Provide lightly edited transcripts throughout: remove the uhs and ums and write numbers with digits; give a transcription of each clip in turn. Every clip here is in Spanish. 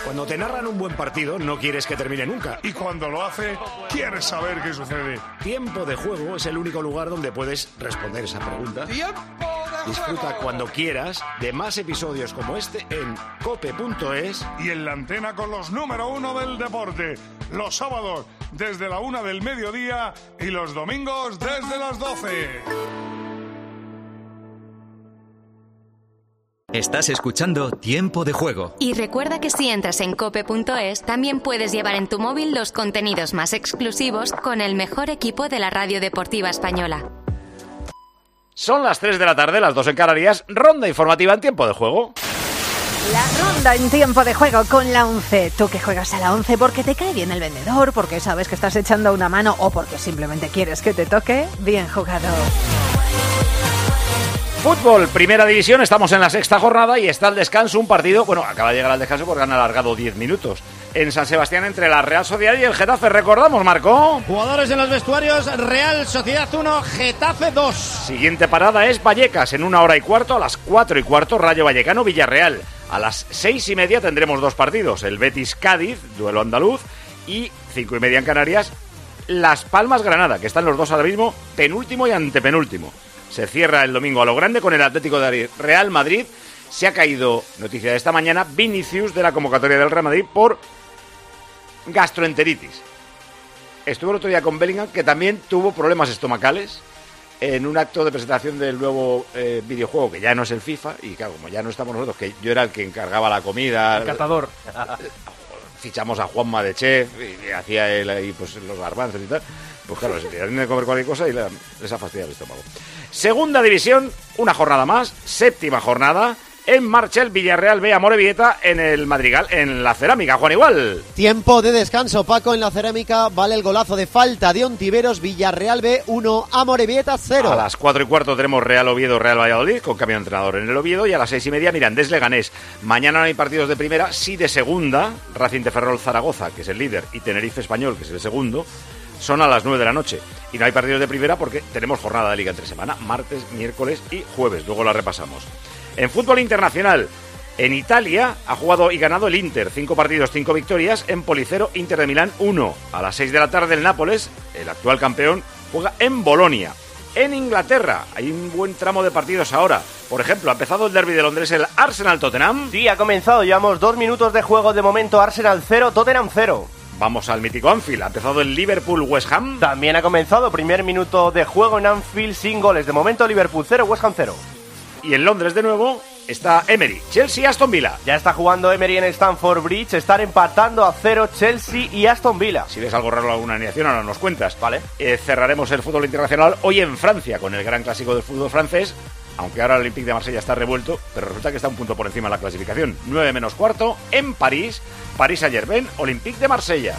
Cuando te narran un buen partido, no quieres que termine nunca. Y cuando lo hace, quieres saber qué sucede. Tiempo de Juego es el único lugar donde puedes responder esa pregunta. ¡Tiempo de Disfruta juego! cuando quieras de más episodios como este en cope.es. Y en la antena con los número 1 del deporte. Los sábados desde la 1 del mediodía y los domingos desde las 12. Estás escuchando Tiempo de Juego. Y recuerda que si entras en cope.es, también puedes llevar en tu móvil los contenidos más exclusivos con el mejor equipo de la radio deportiva española. Son las 3 de la tarde, las 2 en Canarias. Ronda informativa en Tiempo de Juego. La ronda en Tiempo de Juego con la 11. Tú que juegas a la 11 porque te cae bien el vendedor, porque sabes que estás echando una mano o porque simplemente quieres que te toque. Bien jugado. Fútbol, Primera División, estamos en la sexta jornada y está el descanso, un partido, bueno, acaba de llegar al descanso porque han alargado 10 minutos. En San Sebastián entre la Real Sociedad y el Getafe, recordamos, Marco. Jugadores en los vestuarios, Real Sociedad 1, Getafe 2. Siguiente parada es Vallecas, en 1 hora y cuarto, a las 4 y cuarto, Rayo Vallecano, Villarreal. A las 6 y media tendremos dos partidos, el Betis-Cádiz, duelo andaluz, y 5 y media en Canarias, Las Palmas-Granada, que están los dos ahora mismo, penúltimo y antepenúltimo. Se cierra el domingo a lo grande con el Atlético de Real Madrid. Se ha caído, noticia de esta mañana, Vinicius de la convocatoria del Real Madrid por gastroenteritis. Estuvo el otro día con Bellingham, que también tuvo problemas estomacales en un acto de presentación del nuevo videojuego, que ya no es el FIFA, y claro, como ya no estamos nosotros, que yo era el que encargaba la comida. El catador. Fichamos a Juanma de chef y hacía él ahí pues los garbanzos y tal. Pues claro, se tienen de comer cualquier cosa y les ha fastidiado el estómago. Segunda división, una jornada más, séptima jornada. En marcha el Villarreal B Amorebieta en el Madrigal, en la Cerámica. Juan Igual. Tiempo de descanso, Paco, en la Cerámica. Vale el golazo de falta de Ontiveros. Villarreal B 1, Amorebieta 0. A las 4 y cuarto tenemos Real Oviedo, Real Valladolid, con cambio de entrenador en el Oviedo. Y a las 6 y media Mirandés Leganés. Mañana no hay partidos de primera, sí de segunda. Racing de Ferrol Zaragoza, que es el líder, y Tenerife Español, que es el segundo. Son a las 9 de la noche. Y no hay partidos de primera porque tenemos jornada de liga entre semana, martes, miércoles y jueves. Luego la repasamos. En fútbol internacional, en Italia ha jugado y ganado el Inter. 5 partidos, 5 victorias. En Policero, Inter de Milán 1. A las 6 de la tarde el Nápoles, el actual campeón, juega en Bolonia. En Inglaterra hay un buen tramo de partidos ahora. Por ejemplo, ha empezado el derbi de Londres, el Arsenal-Tottenham. Sí, ha comenzado. Llevamos 2 minutos de juego de momento. Arsenal 0, Tottenham 0. Vamos al mítico Anfield. Ha empezado el Liverpool-West Ham. También ha comenzado. Primer minuto de juego en Anfield sin goles. De momento Liverpool 0, West Ham 0. Y en Londres de nuevo está Emery, Chelsea, Aston Villa. Ya está jugando Emery en Stamford Bridge. Están empatando a 0 Chelsea y Aston Villa. Si ves algo raro alguna alineación, ahora nos cuentas. Vale. Cerraremos el fútbol internacional hoy en Francia con el gran clásico del fútbol francés. Aunque ahora el Olympique de Marsella está revuelto, pero resulta que está un punto por encima de la clasificación. 9 menos cuarto en París, París Saint-Germain, Olympique de Marsella.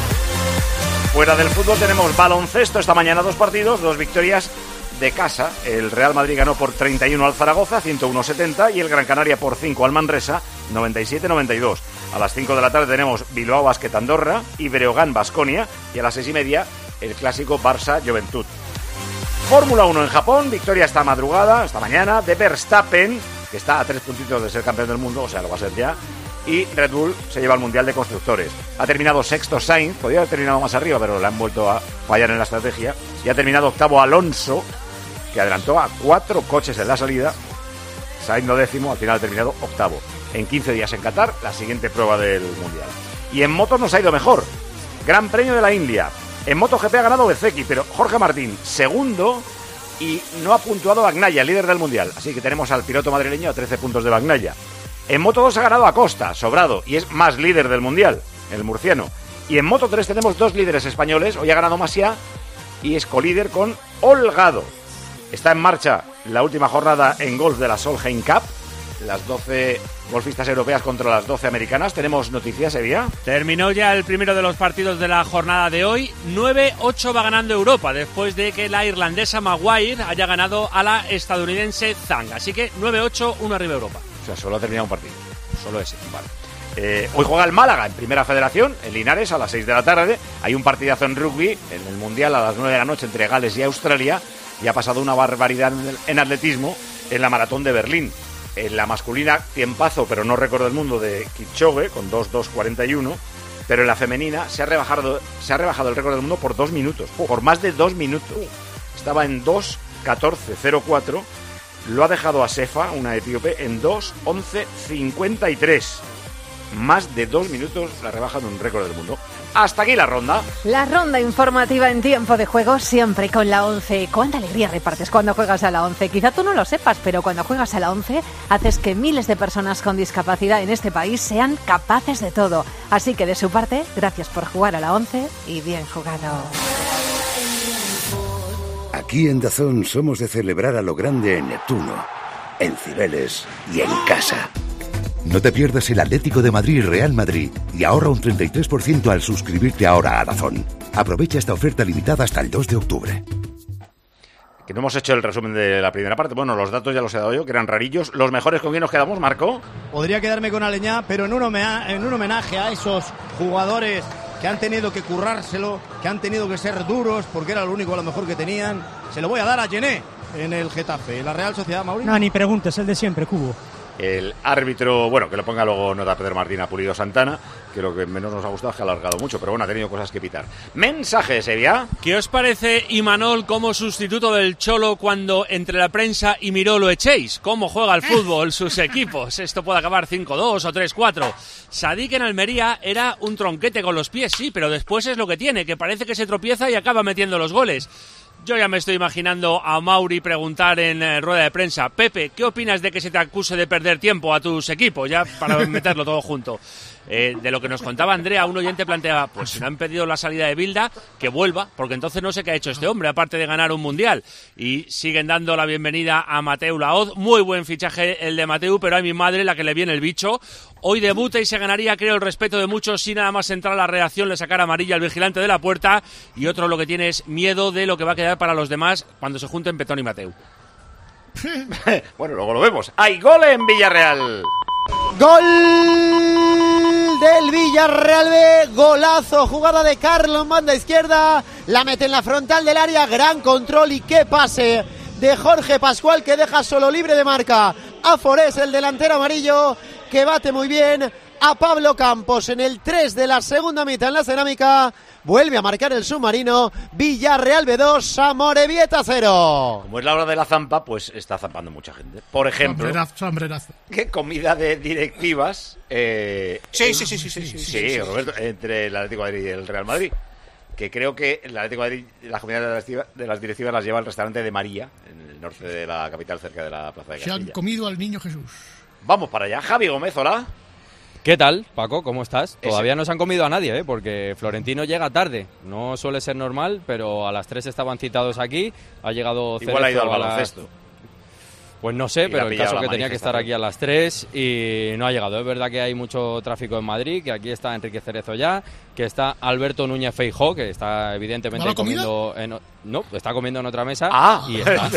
Fuera del fútbol tenemos baloncesto. Esta mañana 2 partidos, 2 victorias de casa. El Real Madrid ganó por 31 al Zaragoza, 101-70, y el Gran Canaria por 5 al Manresa, 97-92. A las 5 de la tarde tenemos Bilbao Basket Andorra y Breogán Baskonia, y a las 6 y media el clásico Barça Juventud. Fórmula 1 en Japón, victoria esta madrugada, esta mañana, de Verstappen, que está a 3 puntitos de ser campeón del mundo, o sea, lo va a ser ya. Y Red Bull se lleva al Mundial de Constructores. Ha terminado sexto Sainz, podría haber terminado más arriba, pero le han vuelto a fallar en la estrategia. Y ha terminado octavo Alonso, que adelantó a 4 coches en la salida. Sainz no décimo, al final ha terminado octavo. En 15 días en Qatar, la siguiente prueba del Mundial. Y en motos nos ha ido mejor. Gran Premio de la India. En MotoGP ha ganado Bezzecchi, pero Jorge Martín, segundo, y no ha puntuado Bagnaia, líder del Mundial. Así que tenemos al piloto madrileño a 13 puntos de Bagnaia. En Moto2 ha ganado Acosta, sobrado, y es más líder del Mundial, el murciano. Y en Moto3 tenemos 2 líderes españoles. Hoy ha ganado Masia y es colíder con Holgado. Está en marcha la última jornada en golf de la Solheim Cup. Las 12 golfistas europeas contra las 12 americanas. ¿Tenemos noticias, Sevilla? Terminó ya el primero de los partidos de la jornada de hoy. 9-8 va ganando Europa, después de que la irlandesa Maguire haya ganado a la estadounidense Zhang. Así que 9-8, 1 arriba Europa. O sea, solo ha terminado un partido. Solo ese, vale. Hoy juega el Málaga en Primera Federación, en Linares, a las 6 de la tarde. Hay un partidazo en rugby, en el Mundial, a las 9 de la noche, entre Gales y Australia. Y ha pasado una barbaridad en atletismo en la Maratón de Berlín. En la masculina, tiempazo, pero no récord del mundo de Kipchoge, con 2:2:41. Pero en la femenina se ha rebajado el récord del mundo por 2 minutos, por más de 2 minutos. Estaba en 2:14:04. Lo ha dejado a Sefa, una etíope, en 2:11:53. Más de 2 minutos la rebaja de un récord del mundo. Hasta aquí la ronda. La ronda informativa en tiempo de juego, siempre con la 11. ¿Cuánta alegría repartes cuando juegas a la 11? Quizá tú no lo sepas, pero cuando juegas a la 11 haces que miles de personas con discapacidad en este país sean capaces de todo. Así que de su parte, gracias por jugar a la 11 y bien jugado. Aquí en DAZN somos de celebrar a lo grande en Neptuno, en Cibeles y en casa. No te pierdas el Atlético de Madrid y Real Madrid y ahorra un 33% al suscribirte ahora a DAZN. Aprovecha esta oferta limitada hasta el 2 de octubre. Que no hemos hecho el resumen de la primera parte. Bueno, los datos ya los he dado yo, que eran rarillos. ¿Los mejores con quién nos quedamos, Marco? Podría quedarme con Aleñá, pero en un homenaje a esos jugadores que han tenido que currárselo, que han tenido que ser duros, porque era lo único a lo mejor que tenían. Se lo voy a dar a Gené en el Getafe. La Real Sociedad, Mauricio. No, ni preguntes, el de siempre, Cubo. El árbitro, bueno, que lo ponga luego nota Pedro Martín a Pulido Santana, que lo que menos nos ha gustado es que ha alargado mucho, pero bueno, ha tenido cosas que pitar. Mensaje, Sevilla. ¿Qué os parece Imanol como sustituto del Cholo cuando entre la prensa y Miró lo echéis? ¿Cómo juega el fútbol sus equipos? Esto puede acabar 5-2 o 3-4. Sadik en Almería era un tronquete con los pies, sí, pero después es lo que tiene, que parece que se tropieza y acaba metiendo los goles. Yo ya me estoy imaginando a Mauri preguntar en rueda de prensa: Pepe, ¿qué opinas de que se te acuse de perder tiempo a tus equipos? Ya para meterlo todo junto. De lo que nos contaba Andrea, un oyente planteaba, pues si no han pedido la salida de Bilda, que vuelva, porque entonces no sé qué ha hecho este hombre, aparte de ganar un mundial. Y siguen dando la bienvenida a Mateu Laoz. Muy buen fichaje el de Mateu, pero a mi madre la que le viene el bicho. Hoy debuta y se ganaría, creo, el respeto de muchos si nada más entrar a la reacción le sacara amarilla al vigilante de la puerta. Y otro lo que tiene es miedo de lo que va a quedar para los demás cuando se junten Petón y Mateu. Bueno, luego lo vemos. ¡Hay gol en Villarreal! ¡Gol del Villarreal B! Golazo, jugada de Carlos, banda izquierda, la mete en la frontal del área, gran control y qué pase de Jorge Pascual, que deja solo libre de marca a Forés, el delantero amarillo, que bate muy bien a Pablo Campos en el 3 de la segunda mitad en la cerámica. Vuelve a marcar el submarino. Villarreal B2, Amorebieta 0. Como es la hora de la zampa, pues está zampando mucha gente. Por ejemplo, sombrerazo. ¿qué comida de directivas? Sí, Roberto, entre el Atlético de Madrid y el Real Madrid. Que creo que el Atlético de Madrid, la comunidad de las directivas las lleva al restaurante de María, en el norte de la capital, cerca de la Plaza de Castilla. Se han comido al niño Jesús. Vamos para allá. Javi Gómez, hola. ¿Qué tal, Paco? ¿Cómo estás? Todavía no se han comido a nadie, porque Florentino llega tarde. No suele ser normal, pero a las 3 estaban citados aquí. Ha llegado Cerezo. Igual ha ido al baloncesto. Pues no sé, pero el caso que tenía que estar aquí a las 3 y no ha llegado. Es verdad que hay mucho tráfico en Madrid, que aquí está Enrique Cerezo ya, que está Alberto Núñez Feijóo, que está evidentemente comiendo está comiendo en otra mesa. Y está.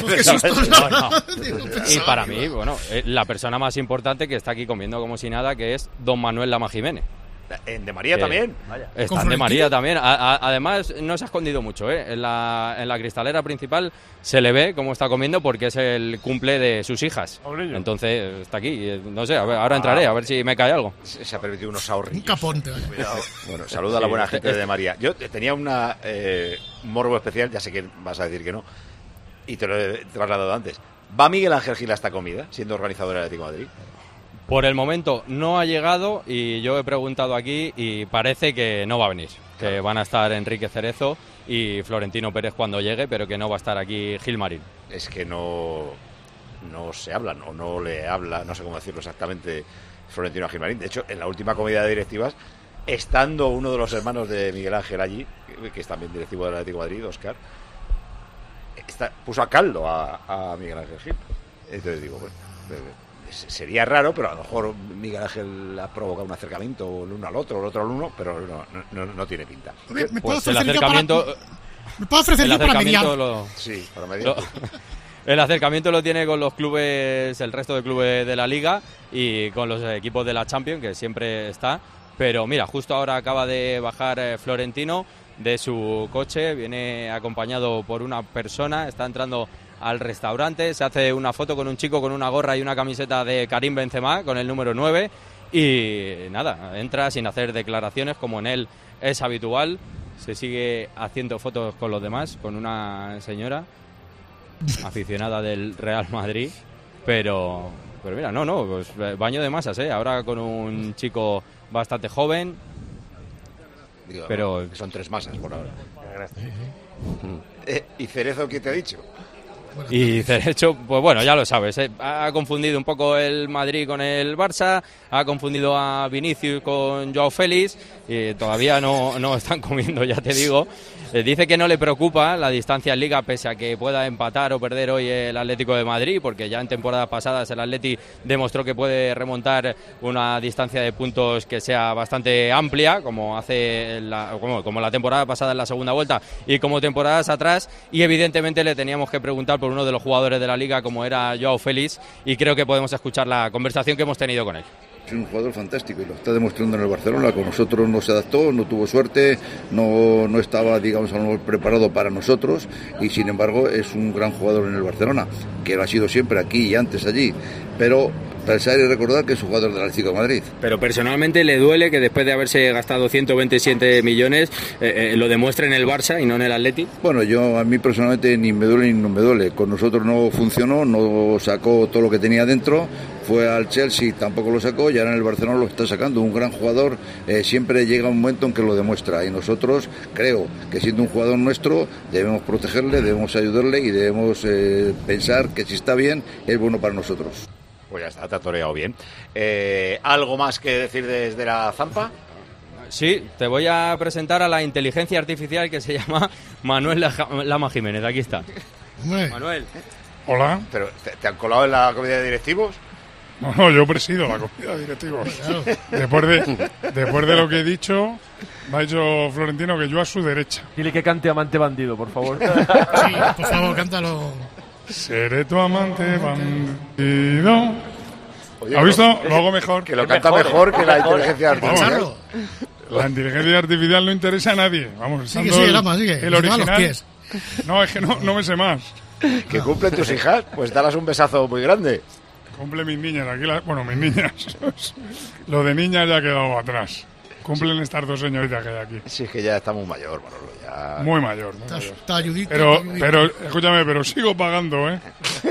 Y para mí, bueno, la persona más importante que está aquí comiendo como si nada, que es don Manuel Lama Jiménez. ¿En de María también? Está en de María también. Además, no se ha escondido mucho, ¿eh? En la cristalera principal se le ve cómo está comiendo porque es el cumple de sus hijas. Entonces, está aquí. No sé, ahora entraré a ver si me cae algo. Se ha permitido unos ahorrillos. Un caponte. Bueno, saluda a la buena gente de María. Yo tenía un morbo especial, ya sé que vas a decir que no, y te lo he trasladado antes. ¿Va Miguel Ángel Gil a esta comida, siendo organizador del Atlético de Madrid? Por el momento no ha llegado y yo he preguntado aquí y parece que no va a venir. Que van a estar Enrique Cerezo y Florentino Pérez cuando llegue, pero que no va a estar aquí Gilmarín. Es que no se hablan o no le habla, no sé cómo decirlo exactamente, Florentino a Gilmarín. De hecho, en la última comida de directivas, estando uno de los hermanos de Miguel Ángel allí, que es también directivo del Atlético de Madrid, Óscar, puso a caldo a Miguel Ángel Gil. Entonces digo, bueno, sería raro, pero a lo mejor Miguel Ángel ha provocado un acercamiento el uno al otro, el otro al uno, pero no tiene pinta. ¿Me puedo pues el acercamiento para mediar? Sí, para mediar. El acercamiento lo tiene con los clubes, el resto de clubes de la Liga y con los equipos de la Champions, que siempre está. Pero mira, justo ahora acaba de bajar Florentino de su coche, viene acompañado por una persona, está entrando al restaurante, se hace una foto con un chico con una gorra y una camiseta de Karim Benzema con el número 9 y nada, entra sin hacer declaraciones como en él es habitual, se sigue haciendo fotos con los demás, con una señora aficionada del Real Madrid, pero mira, pues baño de masas, ahora con un chico bastante joven, pero son 3 masas por ahora. ¿Y Cerezo qué te ha dicho? Y Cerezo, pues bueno, ya lo sabes, ha confundido un poco el Madrid con el Barça, ha confundido a Vinicius con Joao Félix, y todavía no están comiendo, ya te digo. Dice que no le preocupa la distancia en Liga, pese a que pueda empatar o perder hoy el Atlético de Madrid, porque ya en temporadas pasadas el Atleti demostró que puede remontar una distancia de puntos que sea bastante amplia, como como la temporada pasada en la segunda vuelta y como temporadas atrás, y evidentemente le teníamos que preguntar por uno de los jugadores de la Liga, como era Joao Félix, y creo que podemos escuchar la conversación que hemos tenido con él. Es un jugador fantástico y lo está demostrando en el Barcelona. Con nosotros no se adaptó, no tuvo suerte, no estaba, digamos, a lo mejor preparado para nosotros, y sin embargo es un gran jugador en el Barcelona, que lo ha sido siempre aquí y antes allí, pero pensar y recordar que es un jugador del Atlético de Madrid. Pero personalmente le duele que después de haberse gastado 127 millones lo demuestre en el Barça y no en el Atleti. Bueno, a mí personalmente ni me duele ni no me duele. Con nosotros no funcionó, no sacó todo lo que tenía dentro. Fue al Chelsea, tampoco lo sacó, y ahora en el Barcelona lo está sacando. Un gran jugador, siempre llega un momento en que lo demuestra, y nosotros creo que siendo un jugador nuestro debemos protegerle, debemos ayudarle y debemos pensar que si está bien es bueno para nosotros. Pues ya está, te ha toreado bien. ¿Algo más que decir desde la Zampa? Sí, te voy a presentar a la inteligencia artificial que se llama Manuel Lama Jiménez. Aquí está. Manuel. Hola. ¿Pero te han colado en la comida de directivos? No, yo presido la comida de directivos. Después de lo que he dicho, me ha dicho Florentino que yo a su derecha. Dile que cante Amante Bandido, por favor. Sí, por favor, cántalo. Seré tu amante bandido. Oye, ¿has visto? Lo hago mejor. Que lo canta mejor que la inteligencia artificial. La inteligencia artificial no interesa a nadie. Vamos, sigue, Lama, sigue. El original. No, es que no me sé más. ¿Que cumplen tus hijas? Pues darás un besazo muy grande. Cumple mis niñas. Aquí mis niñas. Lo de niñas ya ha quedado atrás. Cumplen estas 2 señoritas que hay aquí. Sí, es que ya está muy mayor, Manolo. Ya... Muy mayor. Está ayudito. Pero, escúchame, pero sigo pagando, ¿eh?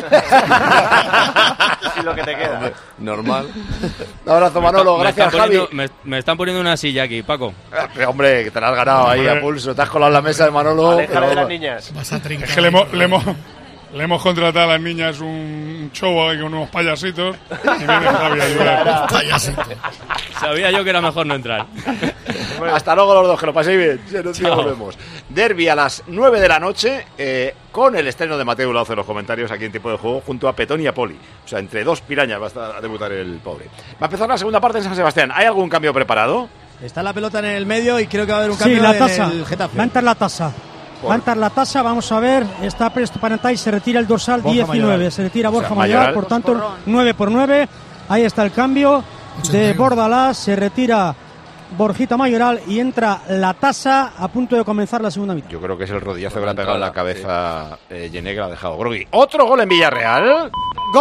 Sí, lo que te queda. Hombre, normal. Un abrazo, Manolo. Gracias, Javi. Me están poniendo una silla aquí, Paco. Pero, hombre, que te la has ganado ahí a pulso. Te has colado en la mesa de Manolo. Aléjale de las niñas. Vas a trincar. Es que le hemos contratado a las niñas un show ahí con unos payasitos y viene Javi a ayudar. Sabía yo que era mejor no entrar. Hasta luego los dos, que lo paséis bien. Nos vemos. Derbi a las 9 de la noche con el estreno de Mateo Laoz en los comentarios aquí en Tiempo de Juego junto a Petón y a Poli. O sea, entre 2 pirañas va a debutar el pobre. Va a empezar la segunda parte en San Sebastián. ¿Hay algún cambio preparado? Está la pelota en el medio y creo que va a haber un cambio la tasa. en el Getafe. Va a entrar la tasa. Va a entrar la tasa, vamos a ver, está presto para entrar y se retira el dorsal Borja 19, Mayoral. Se retira Borja Mayoral, por tanto 9 por 9, ahí está el cambio de Bordalás, se retira Borjita Mayoral y entra la tasa a punto de comenzar la segunda mitad. Yo creo que es el rodillazo que le ha pegado en la cabeza Yené, que la ha dejado grogui. Otro gol en Villarreal.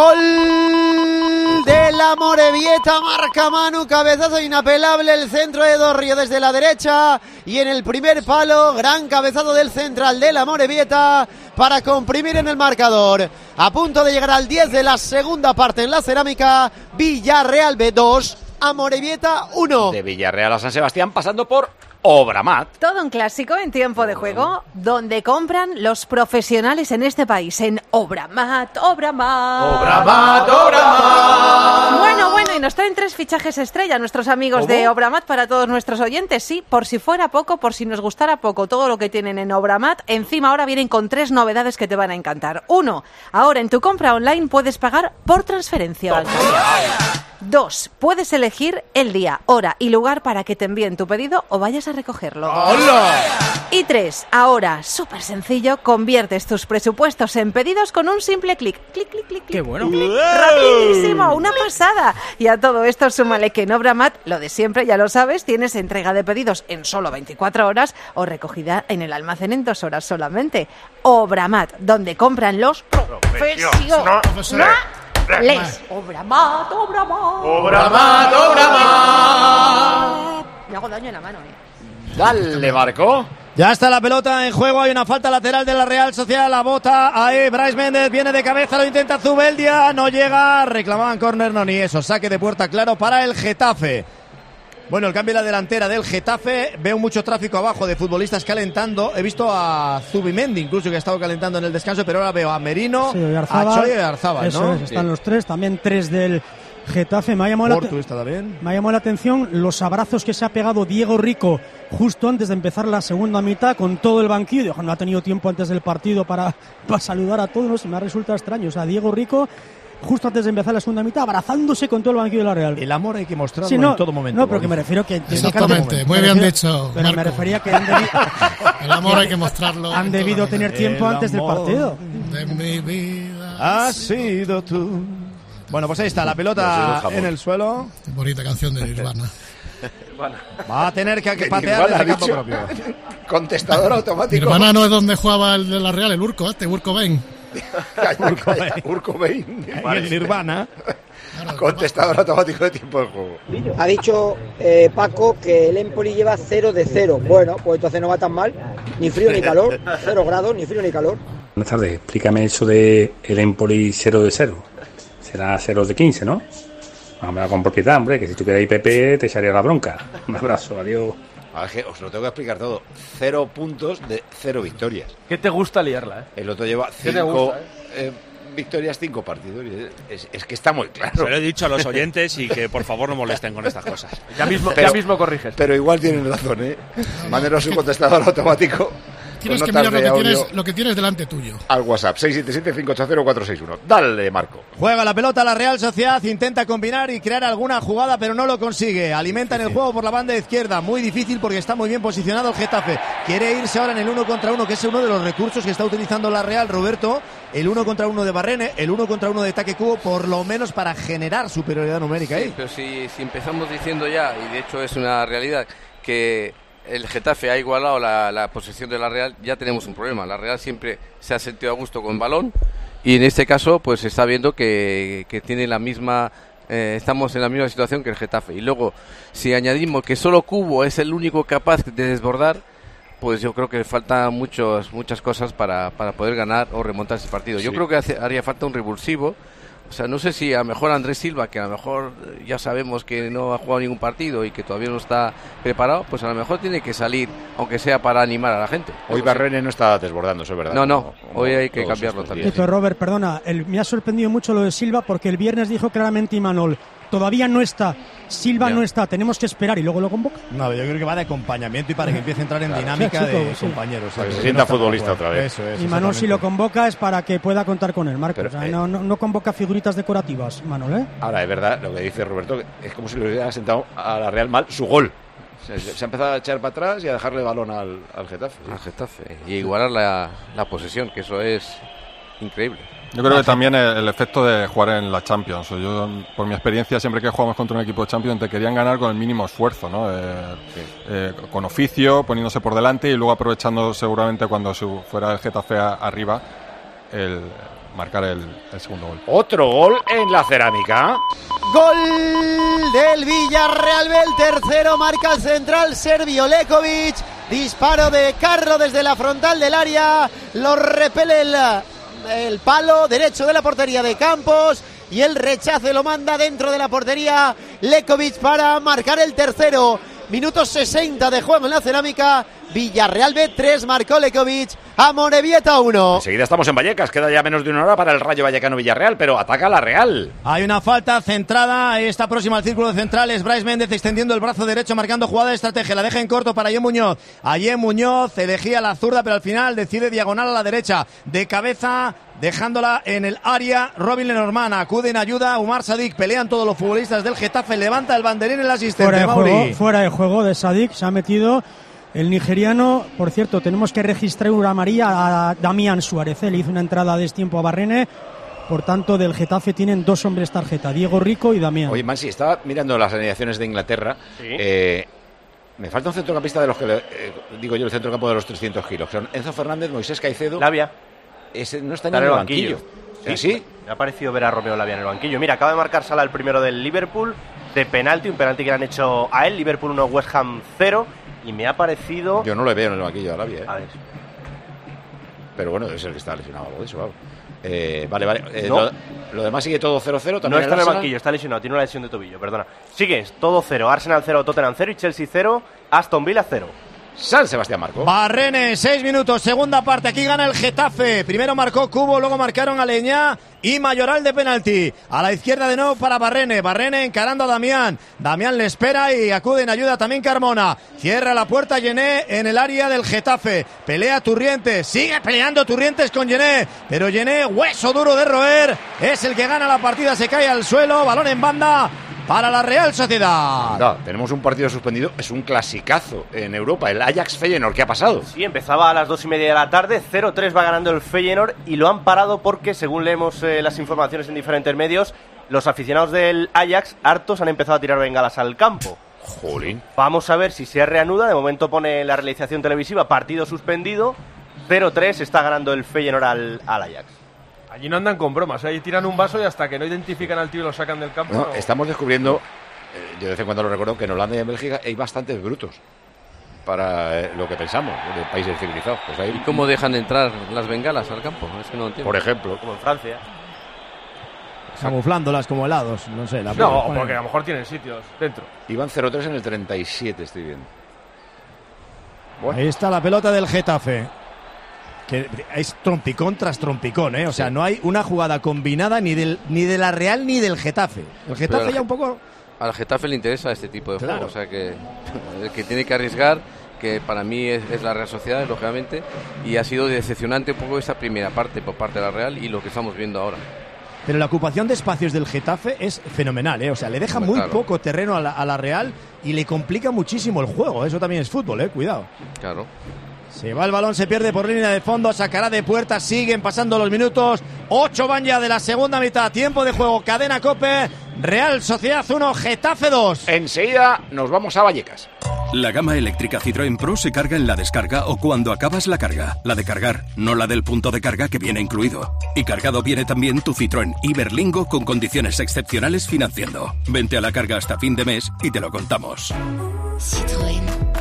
Gol de la Morevieta, marca Manu, cabezazo inapelable, el centro de Dorrio desde la derecha y en el primer palo, gran cabezazo del central de la Morevieta para comprimir en el marcador. A punto de llegar al 10 de la segunda parte en la Cerámica, Villarreal B2, Amorebieta 1. De Villarreal a San Sebastián, pasando por Obramat. Todo un clásico en Tiempo de Juego, donde compran los profesionales en este país, en Obramat. Bueno, y nos traen 3 fichajes estrella nuestros amigos de Obramat para todos nuestros oyentes. Sí, por si fuera poco, por si nos gustara poco todo lo que tienen en Obramat, encima ahora vienen con 3 novedades que te van a encantar. 1, ahora en tu compra online puedes pagar por transferencia bancaria. 2, puedes elegir elegir el día, hora y lugar para que te envíen tu pedido o vayas a recogerlo. ¡Hola! Y 3, ahora, súper sencillo, conviertes tus presupuestos en pedidos con un simple clic. Clic, clic, clic, ¡Qué bueno! clic. ¡Rapidísimo! ¡Una pasada! Y a todo esto súmale que en Obramat, lo de siempre, ya lo sabes, tienes entrega de pedidos en solo 24 horas o recogida en el almacén en 2 horas solamente. Obramat, donde compran los profesionales. Obramat, Obramat. Obramat, Obramat. Me hago daño en la mano, Dale, Marco. Ya está la pelota en juego, hay una falta lateral de la Real Sociedad, la bota ahí, Brais Méndez viene de cabeza, lo intenta Zubeldia, no llega, reclamaban córner, no, ni eso, saque de puerta claro para el Getafe. Bueno, el cambio de la delantera del Getafe, veo mucho tráfico abajo de futbolistas calentando, he visto a Zubimendi incluso que ha estado calentando en el descanso, pero ahora veo a Merino, a Choi y a Arzábal, eso ¿no? Es, están los tres, también 3 del Getafe. Me ha llamado la atención los abrazos que se ha pegado Diego Rico justo antes de empezar la segunda mitad con todo el banquillo. No ha tenido tiempo antes del partido para saludar a todos, me resulta extraño. O sea, Diego Rico justo antes de empezar la segunda mitad abrazándose con todo el banquillo de la Real. El amor hay que mostrarlo en todo momento. No, pero que me refiero que... Exactamente, muy bien dicho, pero Marco. me refería que han debido... El amor hay que mostrarlo. Han debido tener tiempo antes del partido. De mi vida has sido tú. Bueno, pues ahí está, la pelota en el suelo. Bonita canción de Nirvana. Va a tener que patear desde campo propio. Contestador automático. Nirvana no es donde jugaba el de la Real, el Urco, Urco Bain. Urco Bain. El Nirvana. Contestador automático de tiempo de juego. Ha dicho Paco que el Empoli lleva 0 de 0. Bueno, pues entonces no va tan mal. Ni frío ni calor. 0 grados, ni frío ni calor. Buenas tardes. Explícame eso de el Empoli 0 de 0. Será 0 de 15, ¿no? Vamos con propiedad, hombre, que si tuviera IPP te echaría la bronca. Un abrazo, adiós. Os lo tengo que explicar todo. 0 puntos de 0 victorias. ¿Qué te gusta liarla, El otro lleva 5 victorias, 5 partidos. Es que está muy claro. Se lo he dicho a los oyentes y que por favor no molesten con estas cosas. Ya mismo corriges. Pero igual tienen razón, Mándenos su contestador automático. Tienes que mirar lo que tienes delante tuyo. Al WhatsApp, 677-580-461. Dale, Marco. Juega la pelota la Real Sociedad, intenta combinar y crear alguna jugada, pero no lo consigue. Alimentan el juego por la banda izquierda. Muy difícil porque está muy bien posicionado el Getafe. Quiere irse ahora en el 1 contra 1, que es uno de los recursos que está utilizando la Real, Roberto. El 1 contra 1 de Barrene, el 1 contra 1 de Taque Cubo, por lo menos para generar superioridad numérica ahí. Sí, pero si empezamos diciendo ya, y de hecho es una realidad, que el Getafe ha igualado la posesión de la Real, ya tenemos un problema. La Real siempre se ha sentido a gusto con balón y en este caso pues se está viendo que tiene la misma estamos en la misma situación que el Getafe. Y luego si añadimos que solo Cubo es el único capaz de desbordar, pues yo creo que faltan muchas cosas para poder ganar o remontar ese partido. Yo creo que haría falta un revulsivo. O sea, no sé si a lo mejor Andrés Silva, que a lo mejor ya sabemos que no ha jugado ningún partido y que todavía no está preparado, pues a lo mejor tiene que salir, aunque sea para animar a la gente. Hoy Barrene no está desbordando, eso es verdad. No, hoy hay que cambiarlo también. Pero Robert, perdona, me ha sorprendido mucho lo de Silva porque el viernes dijo claramente Imanol, todavía no está, Silva no está, tenemos que esperar y luego lo convoca. No, yo creo que va de acompañamiento y para que empiece a entrar en dinámica de compañeros. Para que se sienta futbolista otra vez. Eso es. Y Manol si lo convoca es para que pueda contar con él, Marco. Pero, no convoca figuritas decorativas, Manol, ¿eh? Ahora, es verdad lo que dice Roberto, es como si le hubiera sentado a la Real mal su gol. Se ha empezado a echar para atrás y a dejarle balón al Getafe. Al Getafe. Y igualar la posesión, que eso es increíble. Yo creo que también el efecto de jugar en la Champions. Yo, por mi experiencia, siempre que jugamos contra un equipo de Champions, te querían ganar con el mínimo esfuerzo, ¿no? Con oficio, poniéndose por delante y luego aprovechando seguramente cuando fuera el Getafe arriba, marcar el segundo gol. Otro gol en la cerámica. Gol del Villarreal B, el tercero, marca el central Sergio Lekovic. Disparo de Carro desde la frontal del área. Lo repele el palo derecho de la portería de Campos y el rechace lo manda dentro de la portería Lekovic para marcar el tercero. Minuto 60 de juego en la cerámica. Villarreal B 3, marcó Lekovic, Amorebieta 1. Enseguida estamos en Vallecas, queda ya menos de una hora para el Rayo Vallecano Villarreal, pero ataca la Real. Hay una falta centrada, está próxima al círculo central, es Brais Méndez extendiendo el brazo derecho, marcando jugada de estrategia, la deja en corto para Ayem Muñoz. Ayem Muñoz elegía la zurda, pero al final decide diagonal a la derecha, de cabeza, dejándola en el área. Robin Lenormand acude en ayuda, Umar Sadik, pelean todos los futbolistas del Getafe, levanta el banderín el asistente. Fuera de juego de Sadik, se ha metido el nigeriano. Por cierto, tenemos que registrar una amarilla a Damián Suárez, le hizo una entrada a destiempo a Barrene. Por tanto, del Getafe tienen 2 hombres tarjeta, Diego Rico y Damián. Oye, Mansi, estaba mirando las alineaciones de Inglaterra. ¿Sí? Me falta un centrocampista de los que digo yo, el centrocampo de los 300 kilos. Son Enzo Fernández, Moisés Caicedo. Lavia. Ese no está en el banquillo. ¿Sí? Me ha parecido ver a Romeo Lavia en el banquillo. Mira, acaba de marcar Salah el primero del Liverpool de penalti, un penalti que le han hecho a él. Liverpool 1, West Ham 0. Y me ha parecido... Yo no le veo en el banquillo a Lavia. A ver. Pero bueno, es el que está lesionado, algo de eso, claro. Vale. No. Lo demás sigue todo 0-0. No está en el banquillo, está lesionado, tiene una lesión de tobillo, perdona. Sigue, todo 0. Arsenal 0, Tottenham 0 y Chelsea 0, Aston Villa 0. San Sebastián marcó. Barrene, 6 minutos, segunda parte, aquí gana el Getafe. Primero marcó Cubo, luego marcaron a Leñá y Mayoral de penalti. A la izquierda de nuevo para Barrene. Barrene encarando a Damián. Damián le espera y acude en ayuda también Carmona. Cierra la puerta Yené en el área del Getafe. Pelea Turrientes, sigue peleando Turrientes con Yené. Pero Yené, hueso duro de roer, es el que gana la partida, se cae al suelo, balón en banda para la Real Sociedad. No, tenemos un partido suspendido, es un clasicazo en Europa, el Ajax-Feyenoord. ¿Qué ha pasado? Sí, empezaba a las 2:30 de la tarde, 0-3 va ganando el Feyenoord y lo han parado porque, según leemos las informaciones en diferentes medios, los aficionados del Ajax, hartos, han empezado a tirar bengalas al campo. Jolín. Vamos a ver si se reanuda, de momento pone la realización televisiva, partido suspendido, 0-3 está ganando el Feyenoord al Ajax. Allí no andan con bromas, ahí tiran un vaso y hasta que no identifican al tío y lo sacan del campo. No. Estamos descubriendo, yo de vez en cuando lo recuerdo, que en Holanda y en Bélgica hay bastantes brutos para lo que pensamos, de países civilizados. Pues hay... ¿Y cómo dejan entrar las bengalas al campo? Es que no entiendo. Por ejemplo. Como en Francia. Camuflándolas como helados, no sé. No, porque a lo mejor tienen sitios dentro. Iban 0-3 en el 37, estoy viendo. Bueno. Ahí está la pelota del Getafe. Que es trompicón tras trompicón, ¿eh? O sea, no hay una jugada combinada ni de la Real ni del Getafe. El Getafe ya un poco... Al Getafe le interesa este tipo de juego, o sea que el que tiene que arriesgar, que para mí es la Real Sociedad, lógicamente, y ha sido decepcionante un poco esa primera parte por parte de la Real y lo que estamos viendo ahora. Pero la ocupación de espacios del Getafe es fenomenal, ¿eh? O sea, le deja muy poco terreno a la Real y le complica muchísimo el juego. Eso también es fútbol, cuidado. Claro. Se va el balón, se pierde por línea de fondo, sacará de puerta, siguen pasando los minutos. 8 van ya de la segunda mitad, tiempo de juego, cadena COPE, Real Sociedad 1, Getafe 2. Enseguida nos vamos a Vallecas. La gama eléctrica Citroën Pro se carga en la descarga o cuando acabas la carga. La de cargar, no la del punto de carga que viene incluido. Y cargado viene también tu Citroën Iberlingo con condiciones excepcionales financiando. Vente a la carga hasta fin de mes y te lo contamos. Citroën.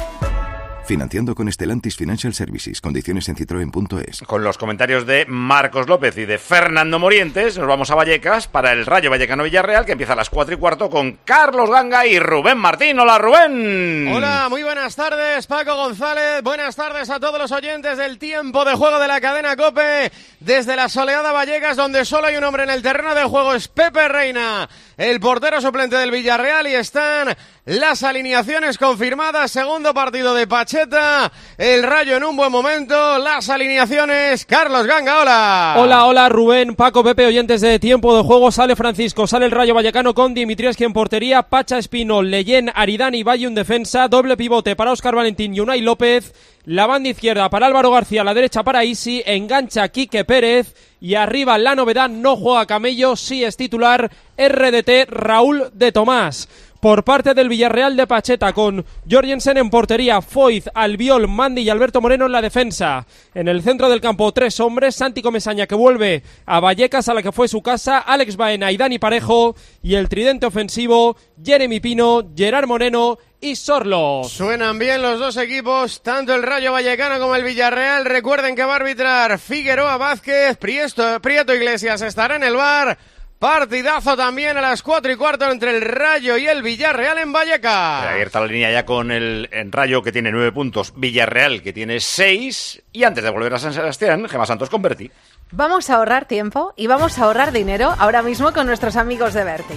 Financiando con Stellantis Financial Services. Condiciones en citroen.es. Con los comentarios de Marcos López y de Fernando Morientes, nos vamos a Vallecas para el Rayo Vallecano Villarreal, que empieza a las 4:15 con Carlos Ganga y Rubén Martín. Hola, Rubén. Hola, muy buenas tardes, Paco González. Buenas tardes a todos los oyentes del tiempo de juego de la cadena COPE. Desde la soleada Vallecas, donde solo hay un hombre en el terreno de juego, es Pepe Reina, el portero suplente del Villarreal, y están las alineaciones confirmadas. Segundo partido de Pacheta, el Rayo en un buen momento. Las alineaciones, Carlos Ganga, hola. Hola Rubén, Paco, Pepe, oyentes de tiempo de juego. Sale Francisco, sale el Rayo Vallecano con Dimitrievski en portería, Pacha Espino, Leyen, Aridani y Valle en defensa, doble pivote para Óscar Valentín y Unai López, la banda izquierda para Álvaro García, la derecha para Isi, engancha Quique Pérez y arriba la novedad, no juega Camello, sí es titular RDT Raúl de Tomás. Por parte del Villarreal de Pacheta, con Jorgensen en portería, Foyth, Albiol, Mandi y Alberto Moreno en la defensa. En el centro del campo, 3 hombres, Santi Comesaña, que vuelve a Vallecas, a la que fue su casa, Alex Baena y Dani Parejo, y el tridente ofensivo, Jeremy Pino, Gerard Moreno y Sorlos. Suenan bien los dos equipos, tanto el Rayo Vallecano como el Villarreal. Recuerden que va a arbitrar Figueroa Vázquez, Prieto Iglesias estará en el VAR. Partidazo también a las 4:15 entre el Rayo y el Villarreal en Vallecas. Ahí está la línea ya con el Rayo, que tiene 9 puntos, Villarreal, que tiene 6, y antes de volver a San Sebastián, Gemma Santos con Berti. Vamos a ahorrar tiempo y vamos a ahorrar dinero ahora mismo con nuestros amigos de Berti.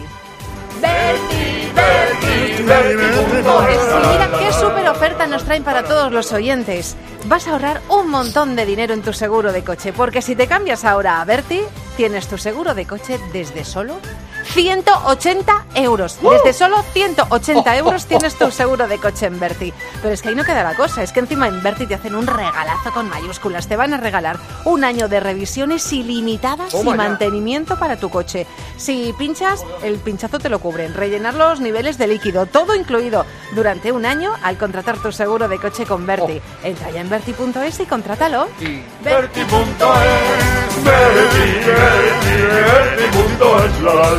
Mira qué súper oferta nos traen para todos los oyentes. Vas a ahorrar un montón de dinero en tu seguro de coche, porque si te cambias ahora a Berti, tienes tu seguro de coche desde solo 180 euros. Desde solo 180 euros tienes tu seguro de coche en Berti. Pero es que ahí no queda la cosa, es que encima en Berti te hacen un regalazo con mayúsculas. Te van a regalar un año de revisiones ilimitadas y mantenimiento para tu coche. Si pinchas, el pinchazo te lo cubren. Rellenar los niveles de líquido, todo incluido durante un año al contratar tu seguro de coche con Berti. Entra ya en Berti.es y contrátalo. Berti.es, Berti.es,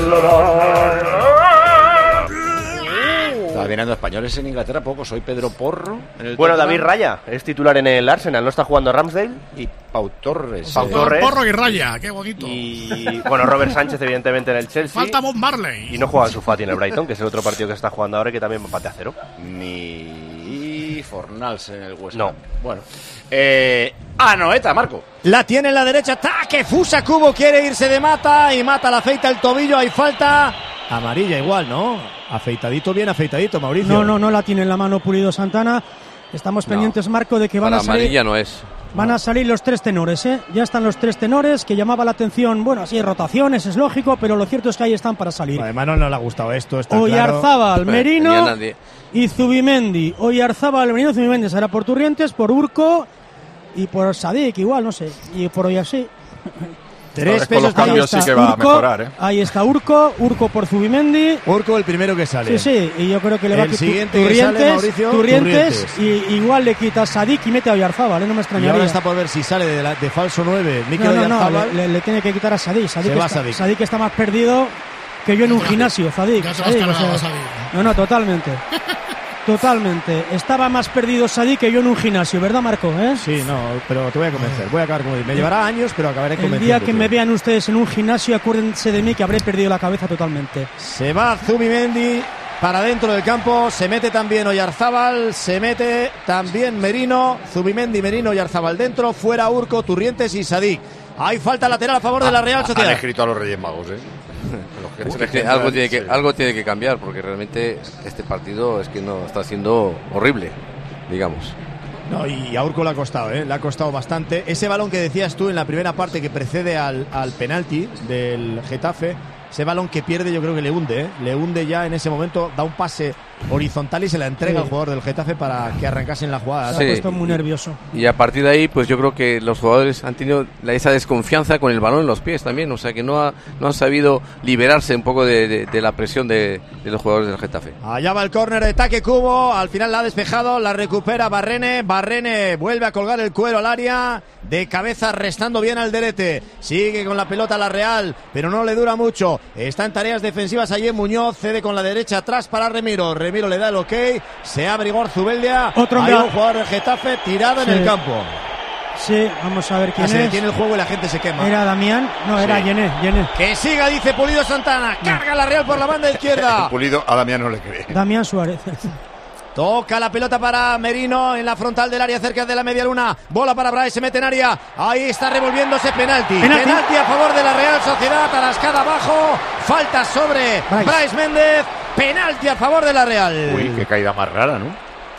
Está viniendo españoles en Inglaterra poco. Soy Pedro Porro. Bueno, David Raya es titular en el Arsenal, ¿no está jugando Ramsdale? Y Pau Torres. Porro y Raya, qué bonito. Y bueno, Robert Sánchez evidentemente en el Chelsea. Falta Bob Marley. Y no juega Ansu Fati en el Brighton, que es el otro partido que se está jugando ahora y que también empate a 0. Ni Fornals en el West Ham. No. Bueno. Anoeta, Marco. La tiene en la derecha, ataque, Fusa Cubo quiere irse de Mata y Mata le afeita el tobillo, hay falta amarilla igual, ¿no? Afeitadito, bien afeitadito, Mauricio. No la tiene en la mano Pulido Santana. Estamos pendientes, Marco, de que van a salir. Amarilla no es. Van a salir los 3 tenores, ¿eh? Ya están los 3 tenores, que llamaba la atención. Bueno, así hay rotaciones, es lógico, pero lo cierto es que ahí están para salir. Además no le ha gustado esto, está Oyarzábal, claro. Merino y Zubimendi. Oyarzábal, Merino, Zubimendi. Será por Turrientes, por Urco y por Sadik, igual, no sé. Y por Oyasí. 3 pesos cambios sí que va a mejorar, ¿eh? Ahí está Urco por Zubimendi. Urco el primero que sale. Sí, y yo creo que le va a quitar Turrientes y igual le quita a Sadik y mete a Oyarzábal, no me extrañaría. Y ahora está por ver si sale de falso 9 Mikel Oyarzábal. Le tiene que quitar a Sadik. Sadik. Sadik está más perdido que yo en un gimnasio, Sadik. No, totalmente. Totalmente. Estaba más perdido Sadik que yo en un gimnasio, ¿verdad, Marco? Sí, no, pero te voy a convencer. Voy a acabar como me llevará años, pero acabaré convenciendo. El día que me vean ustedes en un gimnasio, acuérdense de mí que habré perdido la cabeza totalmente. Se va Zubimendi para dentro del campo, se mete también Oyarzábal, se mete también Merino, Zubimendi, Merino, Oyarzábal dentro, fuera Urco, Turrientes y Sadik. Hay falta lateral a favor de la Real Sociedad. Han escrito a los Reyes Magos, algo tiene que cambiar, porque realmente este partido es que no está siendo horrible, digamos. No, y a Urco le ha costado, le ha costado bastante. Ese balón que decías tú en la primera parte que precede al penalti del Getafe, ese balón que pierde yo creo que le hunde ya en ese momento, da un pase horizontal y se la entrega al jugador del Getafe para que arrancase en la jugada. Se ha puesto muy nervioso. Y a partir de ahí, pues yo creo que los jugadores han tenido esa desconfianza con el balón en los pies también, o sea que no han sabido liberarse un poco de la presión de los jugadores del Getafe. Allá va el córner de Taque Cubo, al final la ha despejado, la recupera Barrene vuelve a colgar el cuero al área, de cabeza restando bien al Derete, sigue con la pelota la Real, pero no le dura mucho, está en tareas defensivas allí en Muñoz, cede con la derecha atrás para Remiro le da el ok, se abre Igor Zubeldia, hay un jugador del Getafe tirado en el campo. Sí, vamos a ver quién se es. detiene el juego y la gente se quema. ¿Era Damián? No, era Yené. Que siga, dice Pulido Santana, carga la Real por la banda izquierda. Pulido a Damián no le cree. Damián Suárez. Toca la pelota para Merino en la frontal del área cerca de la media luna. Bola para Brais, se mete en área. Ahí está revolviéndose penalti. Penalti a favor de la Real Sociedad. Atascada abajo. Falta sobre Brais Méndez. Penalti a favor de la Real. Uy, qué caída más rara, ¿no?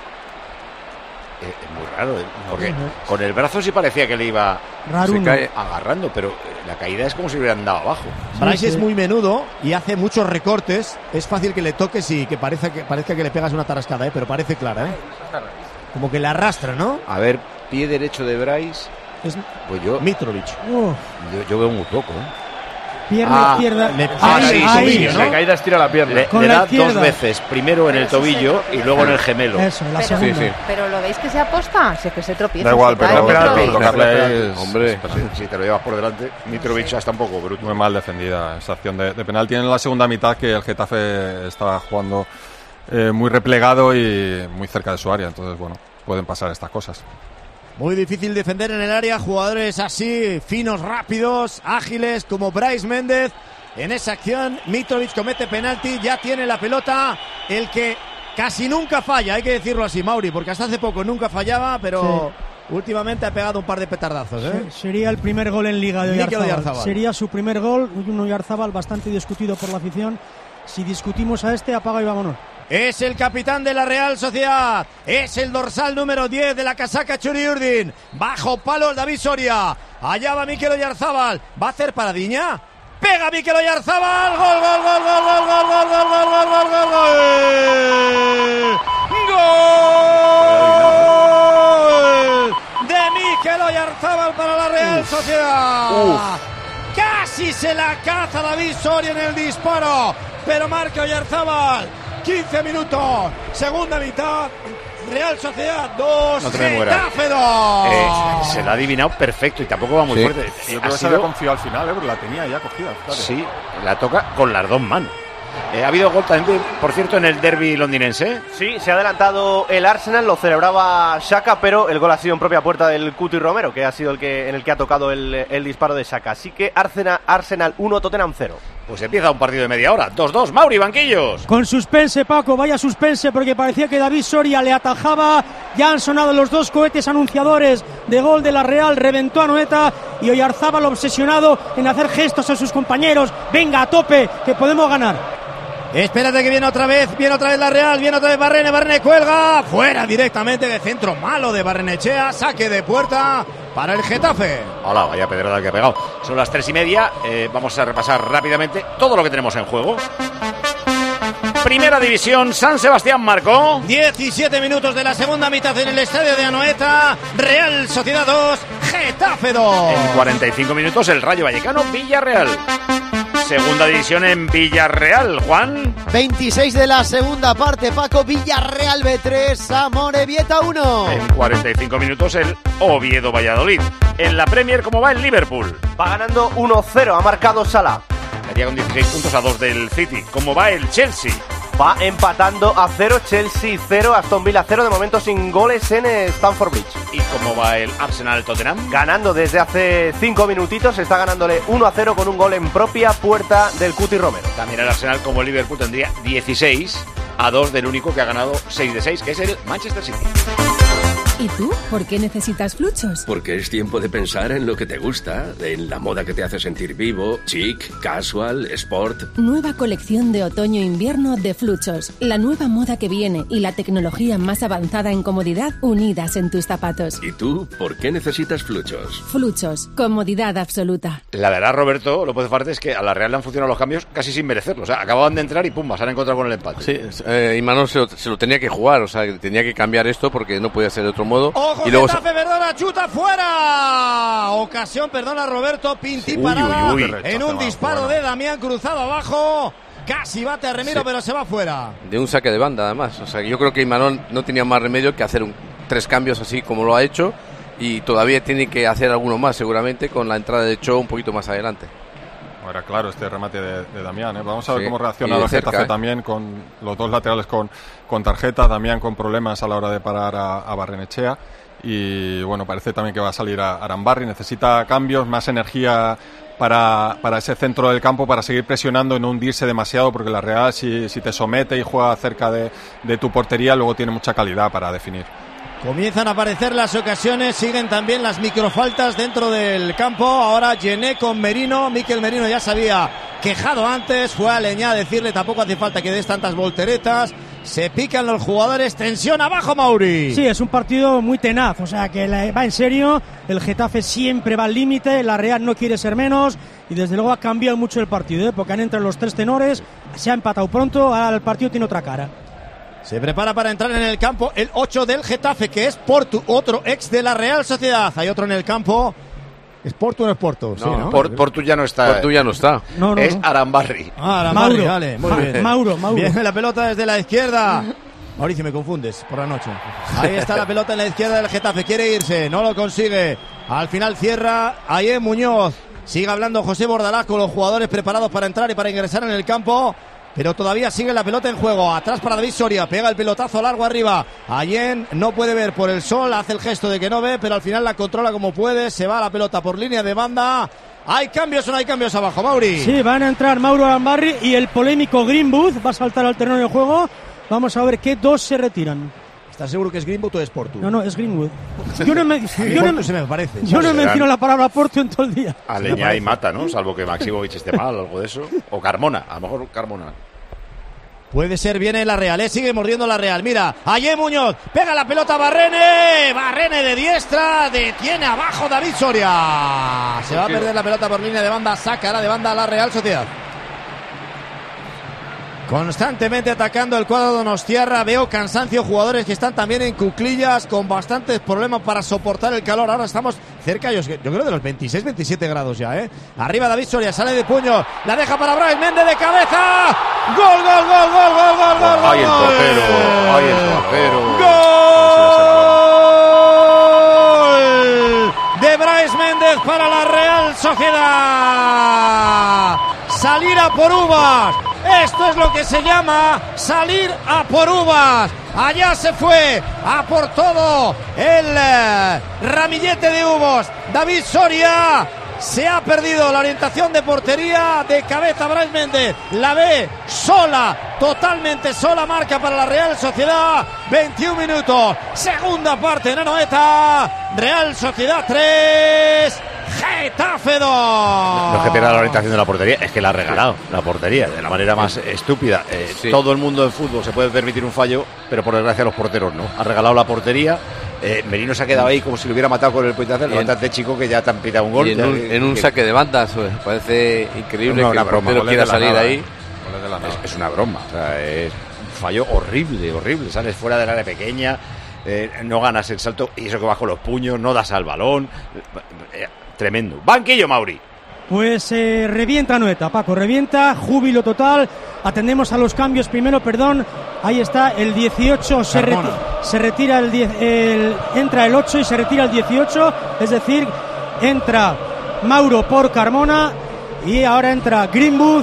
Es muy raro, porque con el brazo sí parecía que le iba agarrando, pero la caída es como si hubieran dado abajo. Brais es muy menudo y hace muchos recortes. Es fácil que le toques y que parezca que le pegas una tarascada, pero parece clara, como que le arrastra, ¿no? A ver, pie derecho de Brais. Pues yo Mitrovic. Yo veo muy poco, Pierna izquierda. Ahí, ¿no? La caída estira la pierna. Le da dos veces, primero en el tobillo y luego en el gemelo. Eso, la segunda. Sí. Pero lo veis que se aposta, si es que se tropieza. Da igual, pero tocarle hombre, si te lo llevas por delante. Mitrovic está un poco bruto. Muy mal defendida esa acción de penalti en la segunda mitad, que el Getafe estaba jugando muy replegado y muy cerca de su área, entonces bueno, pueden pasar estas cosas. Muy difícil defender en el área, jugadores así, finos, rápidos, ágiles, como Brais Méndez, en esa acción. Mitrovic comete penalti, ya tiene la pelota, el que casi nunca falla, hay que decirlo así, Mauri, porque hasta hace poco nunca fallaba, pero últimamente ha pegado un par de petardazos. Sí, sería el primer gol en Liga de Oyarzábal. Sería su primer gol, un Oyarzábal bastante discutido por la afición. Si discutimos a este, apaga y vámonos. Es el capitán de la Real Sociedad, es el dorsal número 10 de la casaca Txuri Urdin. Bajo palos David Soria, allá va Mikel Oyarzábal, va a hacer paradiña. Pega Mikel Oyarzábal, gol, gol, gol, gol, gol, gol, gol, gol, gol, gol, gol, gol, gol. Gol de Mikel Oyarzábal para la Real Sociedad. Casi se la caza David Soria en el disparo, pero marca Oyarzábal. 15 minutos, segunda mitad, Real Sociedad 2, no Getafe 2. Se la ha adivinado perfecto y tampoco va muy fuerte. Yo creo que se había confiado al final, porque la tenía ya cogida. Claro. Sí, la toca con las dos manos. Ha habido gol también, por cierto, en el derbi londinense. Sí, se ha adelantado el Arsenal, lo celebraba Xhaka, pero el gol ha sido en propia puerta del Cuti Romero, que ha sido en el que ha tocado el disparo de Xhaka. Así que Arsenal 1, Tottenham 0. Pues empieza un partido de media hora, 2-2, Mauri, banquillos. Con suspense, Paco, vaya suspense, porque parecía que David Soria le atajaba. Ya han sonado los dos cohetes anunciadores de gol de la Real, reventó a Anoeta y Oyarzábal obsesionado en hacer gestos a sus compañeros. Venga, a tope, que podemos ganar. Espérate que viene otra vez la Real, viene otra vez Barrene cuelga, fuera directamente de centro malo de Barrenechea, saque de puerta para el Getafe. Hola, vaya pedrada que ha pegado. Son las 3:30, vamos a repasar rápidamente todo lo que tenemos en juego. Primera división, San Sebastián marcó. 17 minutos de la segunda mitad en el estadio de Anoeta, Real Sociedad 2, Getafe 2. En 45 minutos el Rayo Vallecano, Villarreal. Segunda división en Villarreal, Juan. 26 de la segunda parte, Paco. Villarreal B3, Amorebieta 1. En 45 minutos el Oviedo Valladolid. En la Premier, ¿cómo va el Liverpool? Va ganando 1-0, ha marcado Salah. Estaría con 16 puntos a 2 del City. ¿Cómo va el Chelsea? Va empatando a 0, Chelsea 0, Aston Villa 0, de momento sin goles en Stamford Bridge. ¿Y cómo va el Arsenal Tottenham? Ganando desde hace 5 minutitos, está ganándole 1-0 con un gol en propia puerta del Cuti Romero. También el Arsenal, como el Liverpool, tendría 16 a 2 del único que ha ganado 6 de 6, que es el Manchester City. ¿Y tú? ¿Por qué necesitas Fluchos? Porque es tiempo de pensar en lo que te gusta, en la moda que te hace sentir vivo, chic, casual, sport. Nueva colección de otoño-invierno de Fluchos. La nueva moda que viene y la tecnología más avanzada en comodidad unidas en tus zapatos. ¿Y tú? ¿Por qué necesitas Fluchos? Fluchos. Comodidad absoluta. La verdad, Roberto, lo puede parte es que a la Real le han funcionado los cambios casi sin merecerlo. O sea, acababan de entrar y pumba, se han encontrado con el empate. Sí, Imanol se lo tenía que jugar, o sea, tenía que cambiar esto porque no podía ser de otro modo. ¡Ojo, y luego Getafe, perdona, chuta fuera! Ocasión, perdona, Roberto, Pinti parada en un disparo de Damián cruzado abajo. Casi bate a Remiro, pero se va fuera. De un saque de banda, además. O sea, yo creo que Imanol no tenía más remedio que hacer 3 cambios así como lo ha hecho. Y todavía tiene que hacer alguno más, seguramente, con la entrada de Cho un poquito más adelante. Era claro este remate de Damián. Vamos a ver cómo reacciona el Getafe también, con los dos laterales con tarjeta. Damián con problemas a la hora de parar a Barrenechea. Y bueno, parece también que va a salir a Arambarri. Necesita cambios, más energía para ese centro del campo, para seguir presionando y no hundirse demasiado, porque la Real, si te somete y juega cerca de tu portería, luego tiene mucha calidad para definir. Comienzan a aparecer las ocasiones, siguen también las microfaltas dentro del campo. Ahora Gené con Merino. Mikel Merino ya se había quejado antes, fue a Leñá a decirle tampoco hace falta que des tantas volteretas. Se pican los jugadores, tensión abajo, Mauri. Sí, es un partido muy tenaz, o sea que va en serio. El Getafe siempre va al límite, la Real no quiere ser menos y desde luego ha cambiado mucho el partido, porque han entrado los 3 tenores, se ha empatado pronto, ahora el partido tiene otra cara. Se prepara para entrar en el campo el 8 del Getafe, que es Portu, otro ex de la Real Sociedad. Hay otro en el campo. ¿Es Portu o no es Portu? No, sí, ¿no? Portu ya no está. Portu ya no está. No. Es Arambarri. Arambarri, Mauro. vale, muy bien. Mauro. Viene la pelota desde la izquierda. Mauricio, me confundes por la noche. Ahí está la pelota en la izquierda del Getafe. Quiere irse, no lo consigue. Al final cierra Ayer Muñoz. Sigue hablando José Bordalás con los jugadores preparados para entrar y para ingresar en el campo. Pero todavía sigue la pelota en juego. Atrás para David Soria. Pega el pelotazo largo arriba. Allen no puede ver por el sol. Hace el gesto de que no ve, pero al final la controla como puede. Se va la pelota por línea de banda. ¿Hay cambios o no hay cambios abajo, Mauri? Sí, van a entrar Mauro Arambarri y el polémico Greenwood va a saltar al terreno de juego. Vamos a ver qué dos se retiran. ¿Estás seguro que es Greenwood o es Portu? No, es Greenwood. Yo no me parece. Yo no menciono la palabra Portu en todo el día. Aleñá y Mata, ¿no? Salvo que Maximovic esté mal, algo de eso. O Carmona, a lo mejor Carmona. Puede ser, viene la Real, sigue mordiendo la Real. Mira, Ayer Muñoz, pega la pelota a Barrene. Barrene de diestra, detiene abajo David Soria. Se va a perder la pelota por línea de banda, saca la de banda a la Real Sociedad. Constantemente atacando el cuadro donostiarra. Veo cansancio, jugadores que están también en cuclillas, con bastantes problemas para soportar el calor. Ahora estamos cerca, yo creo, de los 26-27 grados ya, ¿eh? Arriba David Soria, sale de puño, la deja para Brais Méndez de cabeza. ¡Gol, gol, gol, gol, gol, gol, gol! ¡Ay, el portero! ¡Ay, el portero! ¡Gol! De Brais Méndez para la Real Sociedad. Salir a por uvas. Esto es lo que se llama salir a por uvas. Allá se fue a por todo el ramillete de uvos. David Soria se ha perdido la orientación de portería, de cabeza Brais Méndez. La ve sola, totalmente sola, marca para la Real Sociedad. 21 minutos, segunda parte en Anoeta. Real Sociedad 3. Getafe 2. No es que pierda la orientación de la portería, es que la ha regalado la portería de la manera más estúpida. Todo el mundo en fútbol se puede permitir un fallo, pero por desgracia los porteros no. Ha regalado la portería. Merino se ha quedado ahí como si lo hubiera matado con el puñetazo. Levántate, chico, que ya te han pitado un gol. Y en un saque de banda, parece increíble que el portero quiera salir ahí. Es una broma, o sea, es un fallo horrible, horrible. Sales fuera del área pequeña, no ganas el salto, y eso que vas con los puños, no das al balón. Tremendo. Banquillo, Mauri. Pues revienta Anoeta, Paco, revienta, júbilo total. Atendemos a los cambios primero, ahí está el 18, se retira el 10, entra el 8 y se retira el 18, es decir, entra Mauro por Carmona y ahora entra Greenwood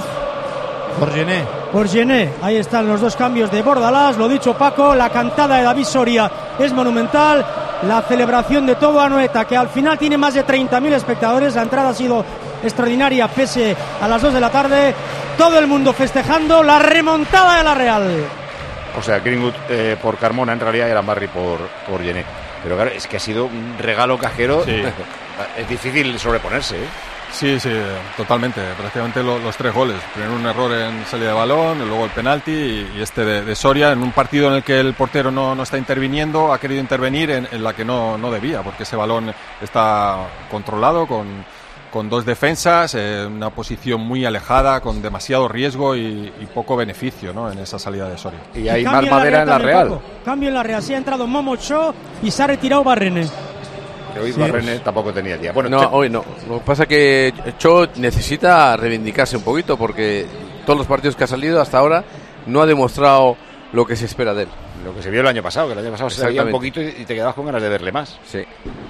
por Gené. Ahí están los dos cambios de Bordalás, lo dicho, Paco, la cantada de David Soria es monumental. La celebración de todo Anoeta, que al final tiene más de 30.000 espectadores. La entrada ha sido extraordinaria pese a las 2 de la tarde. Todo el mundo festejando la remontada de la Real. O sea, Greenwood por Carmona, en realidad era Barry por Gené. Pero claro, es que ha sido un regalo cajero. Sí. Es difícil sobreponerse, ¿eh? Sí, totalmente. Prácticamente los tres goles. Primero un error en salida de balón, luego el penalti y este de Soria en un partido en el que el portero no está interviniendo, ha querido intervenir en la que no debía, porque ese balón está controlado con dos defensas, una posición muy alejada, con demasiado riesgo y poco beneficio, ¿no?, en esa salida de Soria. Y hay más madera en la Real. Paco. Cambio en la Real. Sí ha entrado Momo Cho y se ha retirado Barrene. Hoy Barrene tampoco tenía día. Bueno, hoy no. Lo que pasa es que Cho necesita reivindicarse un poquito, porque todos los partidos que ha salido hasta ahora no ha demostrado lo que se espera de él. Lo que se vio el año pasado, que el año pasado se veía un poquito y te quedabas con ganas de verle más. Sí.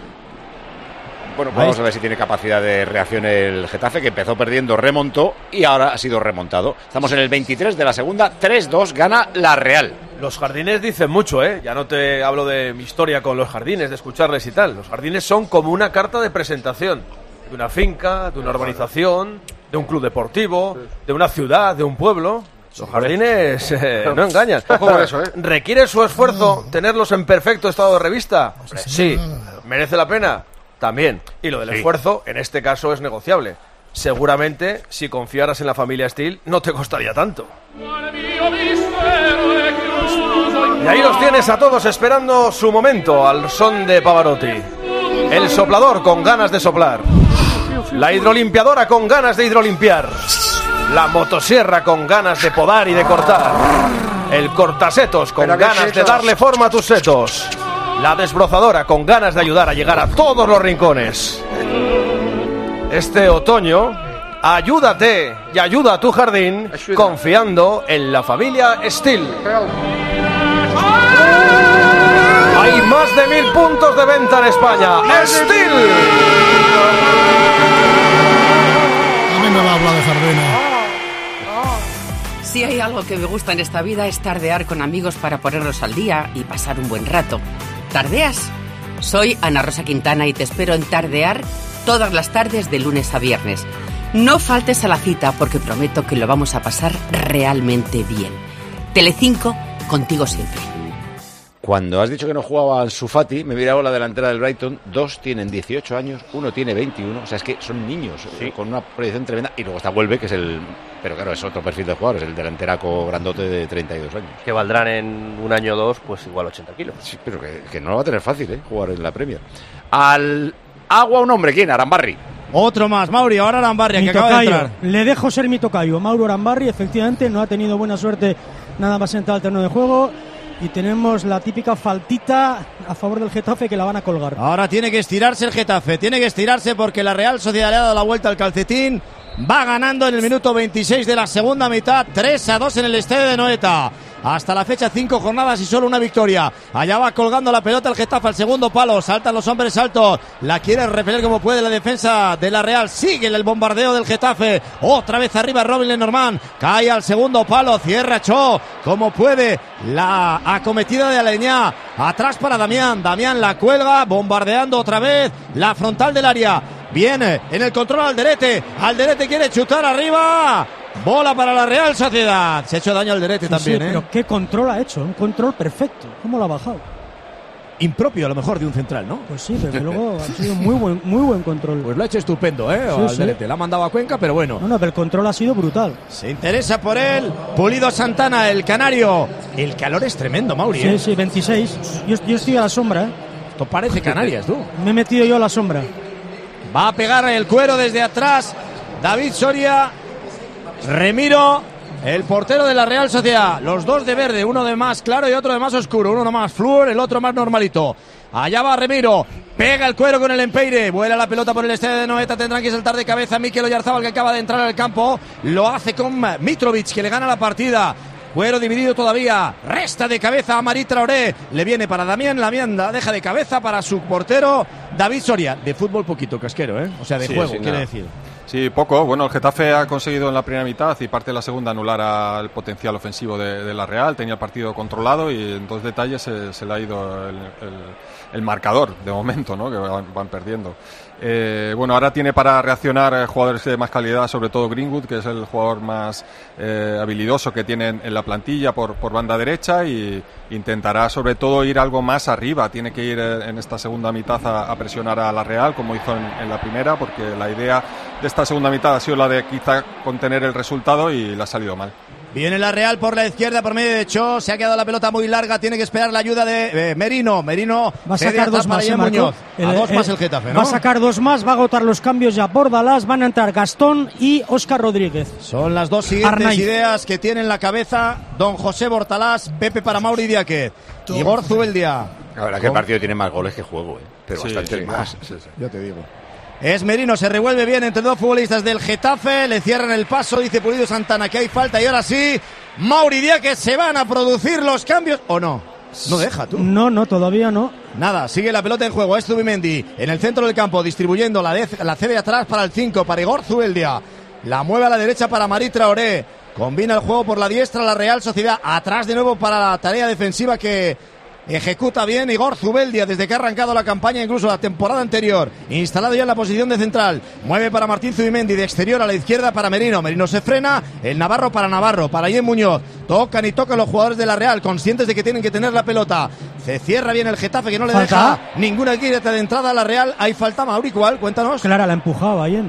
Bueno, vamos a ver si tiene capacidad de reacción el Getafe, que empezó perdiendo, remontó y ahora ha sido remontado. Estamos en el 23 de la segunda, 3-2, gana la Real. Los jardines dicen mucho, ¿eh? Ya no te hablo de mi historia con los jardines, de escucharles y tal. Los jardines son como una carta de presentación de una finca, de una urbanización, de un club deportivo, de una ciudad, de un pueblo. Los jardines no engañan. Ojo con eso, ¿eh? ¿Requiere su esfuerzo tenerlos en perfecto estado de revista? Sí. ¿Merece la pena? También. Y lo del esfuerzo, en este caso, es negociable. Seguramente, si confiaras en la familia Steel, no te costaría tanto. Y ahí los tienes a todos esperando su momento al son de Pavarotti. El soplador con ganas de soplar. La hidrolimpiadora con ganas de hidrolimpiar. La motosierra con ganas de podar y de cortar. El cortasetos con ganas de darle forma a tus setos. La desbrozadora con ganas de ayudar a llegar a todos los rincones. Este otoño, ayúdate y ayuda a tu jardín confiando en la familia Steel. Hay más de 1000 puntos de venta en España. ¡Steel! A mí me va a hablar de Jardina. Si hay algo que me gusta en esta vida es tardear con amigos para ponernos al día y pasar un buen rato. ¿Tardeas? Soy Ana Rosa Quintana y te espero en Tardear todas las tardes de lunes a viernes. No faltes a la cita porque prometo que lo vamos a pasar realmente bien. Telecinco, contigo siempre. Cuando has dicho que no jugaba Ansu Fati, me he mirado la delantera del Brighton. 2 tienen 18 años, 1 tiene 21. O sea, es que son niños, con una proyección tremenda. Y luego está Welbeck, que es el... Pero claro, es otro perfil de jugador, es el delanteraco grandote de 32 años. Que valdrán en un año o dos, pues igual 80 kilos. Sí, pero que no lo va a tener fácil, jugar en la Premier. Al agua un hombre, ¿quién? Arambarri. Otro más, Mauri, ahora Arambarri, que acaba de entrar. Le dejo ser mi tocayo. Mauro Arambarri, efectivamente, no ha tenido buena suerte nada más entrar al terreno de juego. Y tenemos la típica faltita a favor del Getafe que la van a colgar. Ahora tiene que estirarse el Getafe, tiene que estirarse porque la Real Sociedad le ha dado la vuelta al calcetín. Va ganando en el minuto 26 de la segunda mitad, 3-2 en el estadio de Anoeta. Hasta la fecha 5 jornadas y solo una victoria. Allá va colgando la pelota el Getafe al segundo palo. Saltan los hombres altos. La quiere repeler como puede la defensa de la Real. Sigue el bombardeo del Getafe. Otra vez arriba Robin Lenormand. Cae al segundo palo. Cierra Cho como puede. La acometida de Aleñá. Atrás para Damián. Damián la cuelga. Bombardeando otra vez la frontal del área. Viene en el control Alderete. Alderete quiere chutar arriba. Bola para la Real Sociedad. Se ha hecho daño Alderete también, sí, pero qué control ha hecho. Un control perfecto. ¿Cómo lo ha bajado? Impropio a lo mejor de un central, ¿no? Pues sí, desde luego ha sido muy buen control. Pues lo ha hecho estupendo, Alderete. Sí. La ha mandado a Cuenca, pero bueno. No, pero el control ha sido brutal. Se interesa por él Pulido Santana, el canario. El calor es tremendo, Mauri. Sí, 26. Yo estoy a la sombra, Esto parece Canarias, tú. Me he metido yo a la sombra. Va a pegar el cuero desde atrás David Soria. Remiro, el portero de la Real Sociedad. Los dos de verde, uno de más claro y otro de más oscuro. Uno más flúor, el otro más normalito. Allá va Remiro, pega el cuero con el empeire. Vuela la pelota por el estadio de Anoeta. Tendrán que saltar de cabeza Mikel Oyarzabal, que acaba de entrar al campo. Lo hace con Mitrovic, que le gana la partida. Cuero dividido todavía. Resta de cabeza a Mari Traoré. Le viene para Damián. Damián la deja de cabeza para su portero David Soria. De fútbol poquito, casquero, O sea, de juego, quiere decir. Sí, poco. Bueno, el Getafe ha conseguido en la primera mitad y parte de la segunda anular al potencial ofensivo de la Real. Tenía el partido controlado y en 2 detalles se le ha ido el marcador de momento, ¿no? Que van perdiendo. Bueno, ahora tiene para reaccionar jugadores de más calidad, sobre todo Greenwood, que es el jugador más habilidoso que tiene en la plantilla por banda derecha, y intentará sobre todo ir algo más arriba. Tiene que ir en esta segunda mitad a presionar a la Real, como hizo en la primera, porque la idea de esta segunda mitad ha sido la de quizá contener el resultado y le ha salido mal. Viene la Real por la izquierda, por medio de Cho. Se ha quedado la pelota muy larga. Tiene que esperar la ayuda de Merino. Merino va a sacar 2 más. Muñoz. A 2 más el Getafe, ¿no? Va a sacar 2 más. Va a agotar los cambios ya Bordalás. Van a entrar Gastón y Óscar Rodríguez. Son las 2 siguientes ideas que tiene en la cabeza don José Bortalás. Pepe para Mauri Diáquez. Igor Zubeldia. La verdad que el partido tiene más goles que juego, pero sí, bastante más. Sí. Yo te digo. Es Merino, se revuelve bien entre 2 futbolistas del Getafe. Le cierran el paso, dice Pulido Santana que hay falta. Y ahora sí, Mauri Diáquez, ¿se van a producir los cambios o no? No deja, tú. No, todavía no. Nada, sigue la pelota en juego. Es Zubimendi en el centro del campo, distribuyendo la cede atrás para el 5, para Igor Zubeldia. La mueve a la derecha para Mari Traoré. Combina el juego por la diestra la Real Sociedad. Atrás de nuevo para la tarea defensiva que ejecuta bien Igor Zubeldia desde que ha arrancado la campaña, incluso la temporada anterior. Instalado ya en la posición de central. Mueve para Martín Zubimendi de exterior a la izquierda para Merino. Merino se frena. El Navarro para Yen Muñoz. Tocan y tocan los jugadores de la Real, conscientes de que tienen que tener la pelota. Se cierra bien el Getafe, que no le deja ninguna guía de entrada a la Real. Hay falta, Mauri, ¿cuál? Cuéntanos. Clara, la empujaba Yen.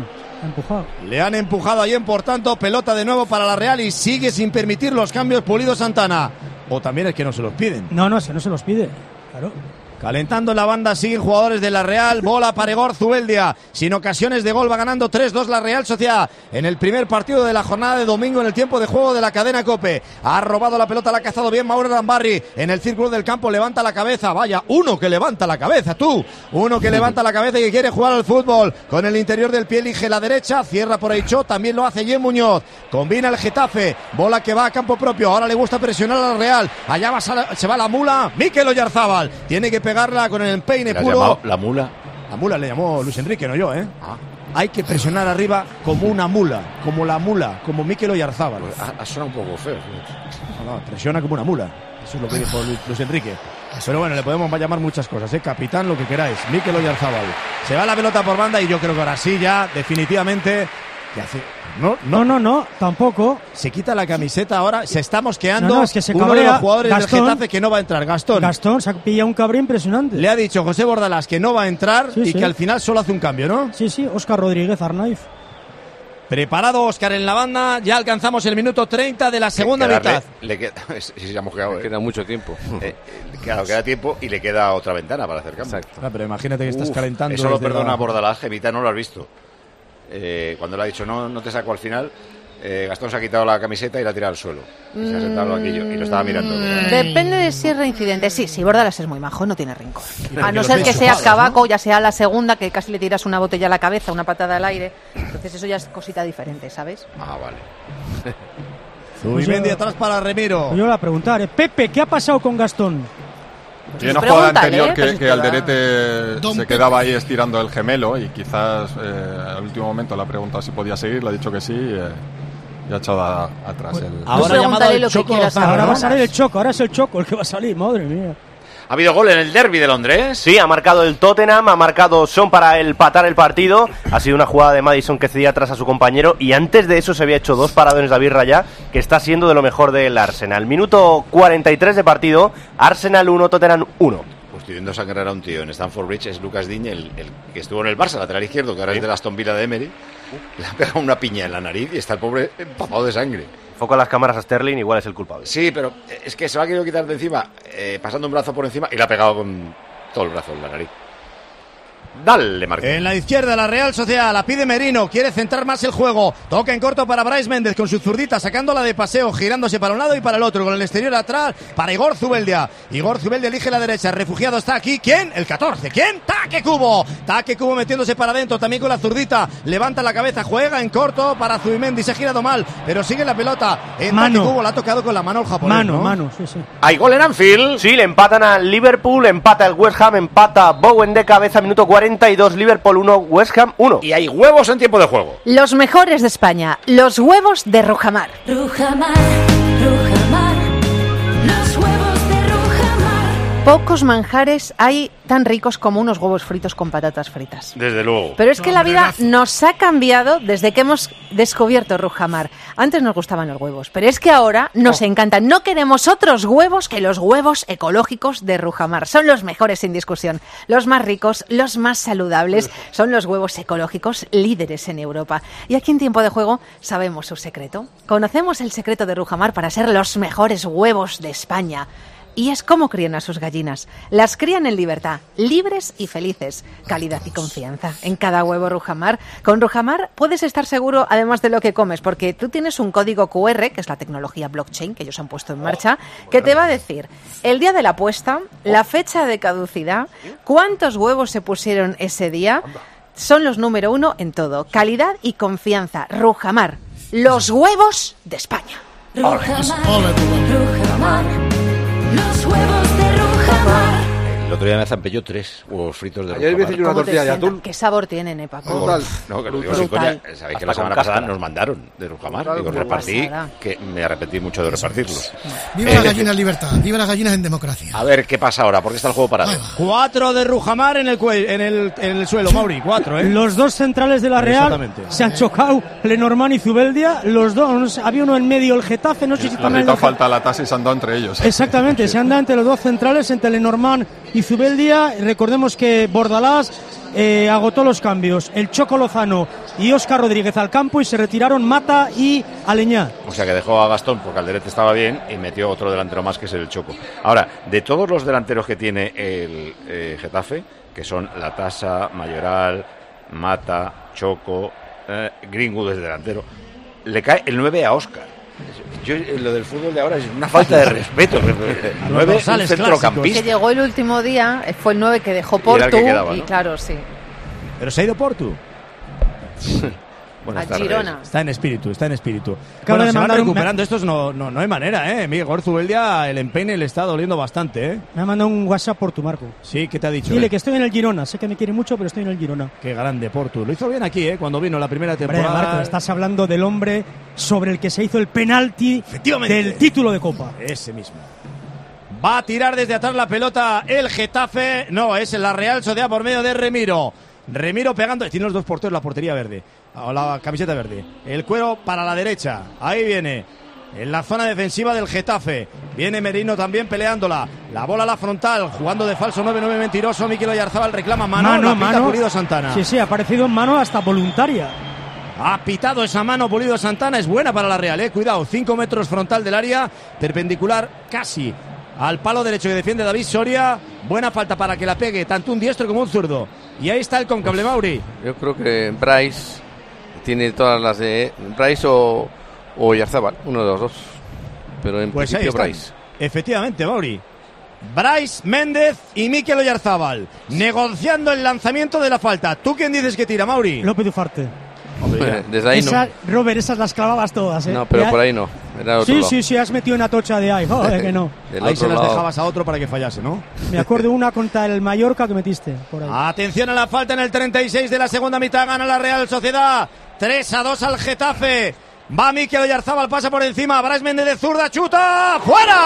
Le han empujado a Yen, por tanto, pelota de nuevo para la Real y sigue sin permitir los cambios Pulido Santana. O también es que no se los piden. No, no se los pide. Claro. Calentando la banda siguen jugadores de la Real. Bola para Igor Zubeldia. Sin ocasiones de gol va ganando 3-2 la Real Sociedad en el primer partido de la jornada de domingo en el tiempo de juego de la cadena COPE. Ha robado la pelota, la ha cazado bien Mauro Arambarri. En el círculo del campo levanta la cabeza. Vaya, uno que levanta la cabeza, tú. Uno que levanta la cabeza y que quiere jugar al fútbol. Con el interior del pie elige la derecha. Cierra por ahí Cho. También lo hace Yen Muñoz. Combina el Getafe. Bola que va a campo propio. Ahora le gusta presionar a la Real. Allá va, se va la mula. Mikel Oyarzabal. Tiene que pegarla con el empeine puro. La mula. La mula le llamó Luis Enrique, no yo, Hay que presionar arriba como una mula, como la mula, como Mikel Oyarzabal. Pues ha sonado un poco feo. No, presiona como una mula. Eso es lo que dijo Luis Enrique. Pero bueno, le podemos llamar muchas cosas, capitán, lo que queráis. Mikel Oyarzabal. Se va la pelota por banda y yo creo que ahora sí ya, definitivamente... No, tampoco. Se quita la camiseta ahora, se está mosqueando. No, es que se uno cabrea. de los jugadores Gastón, del Getafe que no va a entrar, Gastón se ha pillado un cabrón impresionante. Le ha dicho José Bordalás que no va a entrar que al final solo hace un cambio, ¿no? Sí, Óscar Rodríguez Arnaiz. Preparado Óscar en la banda, ya alcanzamos el minuto 30 de la segunda mitad. Se ha mosqueado, queda mucho tiempo. Claro, queda tiempo y le queda otra ventana para hacer cambio. Exacto. Pero imagínate que estás calentando. Eso lo perdona Bordalás, Gemita, no lo has visto. Cuando le ha dicho no te saco al final, Gastón se ha quitado la camiseta y la ha tirado al suelo. Y se ha sentado al banquillo y lo estaba mirando. Depende de si es reincidente. Sí, Bordalás es muy majo, no tiene rencor. A no ser que sea Cavaco, ¿no? Ya sea la segunda, que casi le tiras una botella a la cabeza, una patada al aire. Entonces eso ya es cosita diferente, ¿sabes? Ah, vale. Zubimendi atrás para Remiro. Yo le voy a preguntar, Pepe, ¿qué ha pasado con Gastón? Y en una jugada anterior que Alderete se quedaba ahí estirando el gemelo y quizás al último momento le ha preguntado si podía seguir, le ha dicho que sí y ha echado atrás. Ahora llamado el Choco. Ahora va a salir el Choco, ahora es el Choco el que va a salir, madre mía. ¿Ha habido gol en el derbi de Londres? Sí, ha marcado el Tottenham, ha marcado Son para empatar el partido. Ha sido una jugada de Maddison que cedía atrás a su compañero y antes de eso se había hecho 2 paradones David Raya, que está siendo de lo mejor del Arsenal. Minuto 43 de partido, Arsenal 1, Tottenham 1. Pues estoy viendo sangrar a un tío en Stamford Bridge, es Lucas Digne, el que estuvo en el Barça, lateral izquierdo, que ahora es de la Aston Villa de Emery. Le ha pegado una piña en la nariz y está el pobre empapado de sangre. Foco a las cámaras a Sterling, igual es el culpable. Sí, pero es que se lo ha querido quitar de encima, pasando un brazo por encima y le ha pegado con todo el brazo en la nariz. Dale, Marquín. En la izquierda la Real Sociedad, la pide Merino, quiere centrar más el juego. Toca en corto para Brais Méndez con su zurdita, sacándola de paseo, girándose para un lado y para el otro, con el exterior atrás para Igor Zubeldia. Igor Zubeldia elige la derecha, el refugiado está aquí. ¿Quién? El 14. ¿Quién? Taque Cubo. Taque Cubo metiéndose para adentro, también con la zurdita. Levanta la cabeza, juega en corto para Zubimendi, se ha girado mal, pero sigue la pelota. En Taque Cubo la ha tocado con la mano el japonés. Mano, sí. ¿Hay gol en Anfield? Sí, le empatan al Liverpool, empata el West Ham, empata Bowen de cabeza, minuto 42, Liverpool 1, West Ham 1. Y hay huevos en tiempo de juego. Los mejores de España, los huevos de Rujamar. Rujamar, los huevos de Rujamar. Pocos manjares hay tan ricos como unos huevos fritos con patatas fritas. Desde luego. Pero es que la vida nos ha cambiado desde que hemos descubierto Rujamar. Antes nos gustaban los huevos, pero es que ahora nos encantan. No queremos otros huevos que los huevos ecológicos de Rujamar. Son los mejores sin discusión, los más ricos, los más saludables. Son los huevos ecológicos líderes en Europa. Y aquí en Tiempo de Juego sabemos su secreto. Conocemos el secreto de Rujamar para ser los mejores huevos de España. Y es cómo crían a sus gallinas. Las crían en libertad, libres y felices. Calidad y confianza en cada huevo Rujamar. Con Rujamar puedes estar seguro, además de lo que comes, porque tú tienes un código QR, que es la tecnología blockchain que ellos han puesto en marcha, que te va a decir el día de la puesta, la fecha de caducidad, cuántos huevos se pusieron ese día. Son los número 1 en todo. Calidad y confianza. Rujamar, los huevos de España. Rujamar. Los huevos de Rujamar. El otro día me zampelló 3 huevos fritos de Rujamar. Ayer me hice una tortilla de atún. ¿Qué sabor tienen, Paco? No, que lo digo sin coña. Sabéis que la semana pasada nos mandaron de Rujamar y los repartí, que me arrepentí mucho de repartirlos. Viva la gallina en libertad, viva las gallinas en democracia. A ver qué pasa ahora, porque está el juego parado. 4 de Rujamar en el suelo, Mauri, 4, ¿eh? Los dos centrales de la Real se han chocado, Lenormand y Zubeldia. Los dos, había uno en medio, el Getafe, no sé si también. Le falta la tasa y se han dado entre ellos. Exactamente, se han dado entre los dos centrales, entre Lenormand y Zubeldia. Recordemos que Bordalás agotó los cambios. El Choco Lozano y Óscar Rodríguez al campo y se retiraron Mata y Aleñá. O sea que dejó a Gastón porque Alderete estaba bien y metió otro delantero más, que es el Choco. Ahora, de todos los delanteros que tiene el Getafe, que son La Tasa, Mayoral, Mata, Choco, Greenwood es delantero, le cae el 9 a Óscar. Lo del fútbol de ahora es una falta de respeto. El 9 es un centrocampista. Que llegó el último día, fue el 9 que dejó Portu y claro, sí. Pero se ha ido Portu. Buenas tardes. Girona. Está en espíritu. Bueno, se van recuperando. Estos no hay manera, ¿eh? Miguel Zubeldia, el empeine le está doliendo bastante, ¿eh? Me ha mandado un WhatsApp Portu, Marco. Sí, ¿qué te ha dicho? Dile que estoy en el Girona. Sé que me quiere mucho, pero estoy en el Girona. Qué grande Portu. Lo hizo bien aquí, ¿eh? Cuando vino la primera temporada. Hombre, Marco, estás hablando del hombre sobre el que se hizo el penalti del título de Copa. Ese mismo. Va a tirar desde atrás la pelota el Getafe. No, es la Real Sociedad por medio de Remiro. Remiro pegando. Tiene los dos porteros la portería verde. O la camiseta verde. El cuero para la derecha. Ahí viene. En la zona defensiva del Getafe. Viene Merino también peleándola. La bola a la frontal. Jugando de falso 9 mentiroso. Mikel Oyarzabal reclama mano. La pita Pulido Santana. Sí, ha aparecido en mano hasta voluntaria. Ha pitado esa mano Pulido Santana. Es buena para la Real, Cuidado. 5 metros frontal del área. Perpendicular casi al palo derecho que defiende David Soria. Buena falta para que la pegue tanto un diestro como un zurdo. Y ahí está el cóncable, Mauri. Yo creo que Bryce tiene todas las de Bryce o Oyarzabal, uno de los dos. Pero en principio Bryce. Efectivamente, Mauri. Bryce Méndez y Mikel Oyarzabal negociando el lanzamiento de la falta. ¿Tú quién dices que tira, Mauri? López Ufarte. Desde ahí no. Robert, esas las clavabas todas, No, pero por ahí no. Era otro lado. Sí, has metido una tocha de ahí. Joder, que no. Ahí se las dejabas a otro para que fallase, ¿no? Me acuerdo una contra el Mallorca que metiste por ahí. Atención a la falta en el 36 de la segunda mitad. Gana la Real Sociedad. 3-2 al Getafe. Va Mikel Oyarzabal, pasa por encima. Bryce Méndez de zurda, chuta.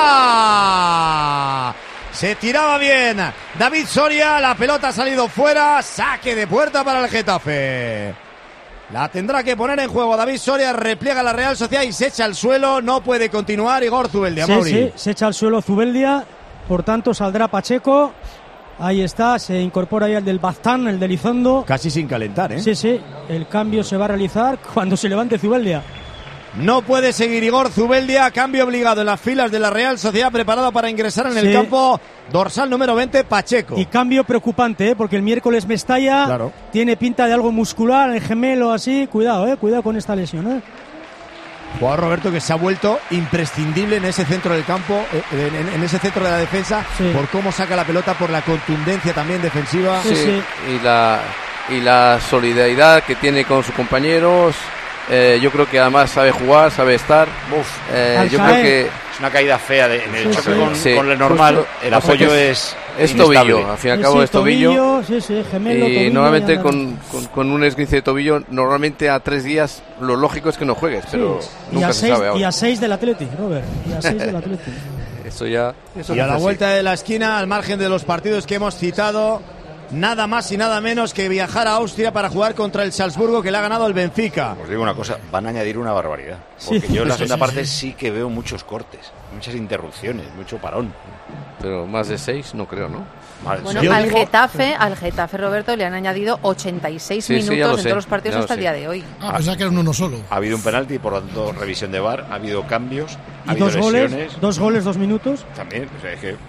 ¡Fuera! Se tiraba bien David Soria. La pelota ha salido fuera. Saque de puerta para el Getafe. La tendrá que poner en juego David Soria, repliega la Real Sociedad y se echa al suelo. No puede continuar Igor Zubeldia. Sí, se echa al suelo Zubeldia. Por tanto saldrá Pacheco. Ahí está, se incorpora ahí el del Baztán, el de Elizondo. Casi sin calentar, Sí, el cambio se va a realizar cuando se levante Zubeldia. No puede seguir Igor Zubeldia, cambio obligado en las filas de la Real Sociedad, preparado para ingresar en el campo, dorsal número 20, Pacheco. Y cambio preocupante, porque el miércoles Mestalla tiene pinta de algo muscular, el gemelo así, cuidado con esta lesión. Jugador Roberto que se ha vuelto imprescindible en ese centro del campo, en ese centro de la defensa, por cómo saca la pelota, por la contundencia también defensiva. Sí. Y la solidaridad que tiene con sus compañeros. Yo creo que además sabe jugar, sabe estar. Yo creo que es una caída fea en el choque con lo normal. El apoyo es tobillo, al fin y al cabo es tobillo. Gemelo, y tobillo, normalmente con un esguince de tobillo, normalmente a 3 días lo lógico es que no juegues, pero nunca se sabe ahora. Y a 6 del Atleti, Robert. Y a 6 del Atleti. Eso ya. Y a la vuelta de la esquina, al margen de los partidos que hemos citado, nada más y nada menos que viajar a Austria para jugar contra el Salzburgo, que le ha ganado el Benfica. Os digo una cosa, van a añadir una barbaridad. Porque yo en la segunda parte sí que veo muchos cortes, muchas interrupciones, mucho parón. Pero más de 6 no creo, ¿no? Bueno, al Getafe, Roberto, le han añadido 86 minutos en todos los partidos hasta el día de hoy. Pensaba que era uno solo. Ha habido un penalti, por lo tanto, revisión de VAR, ha habido cambios, ha y habido lesiones. 2 goles, 2 minutos. También, o sea, es que...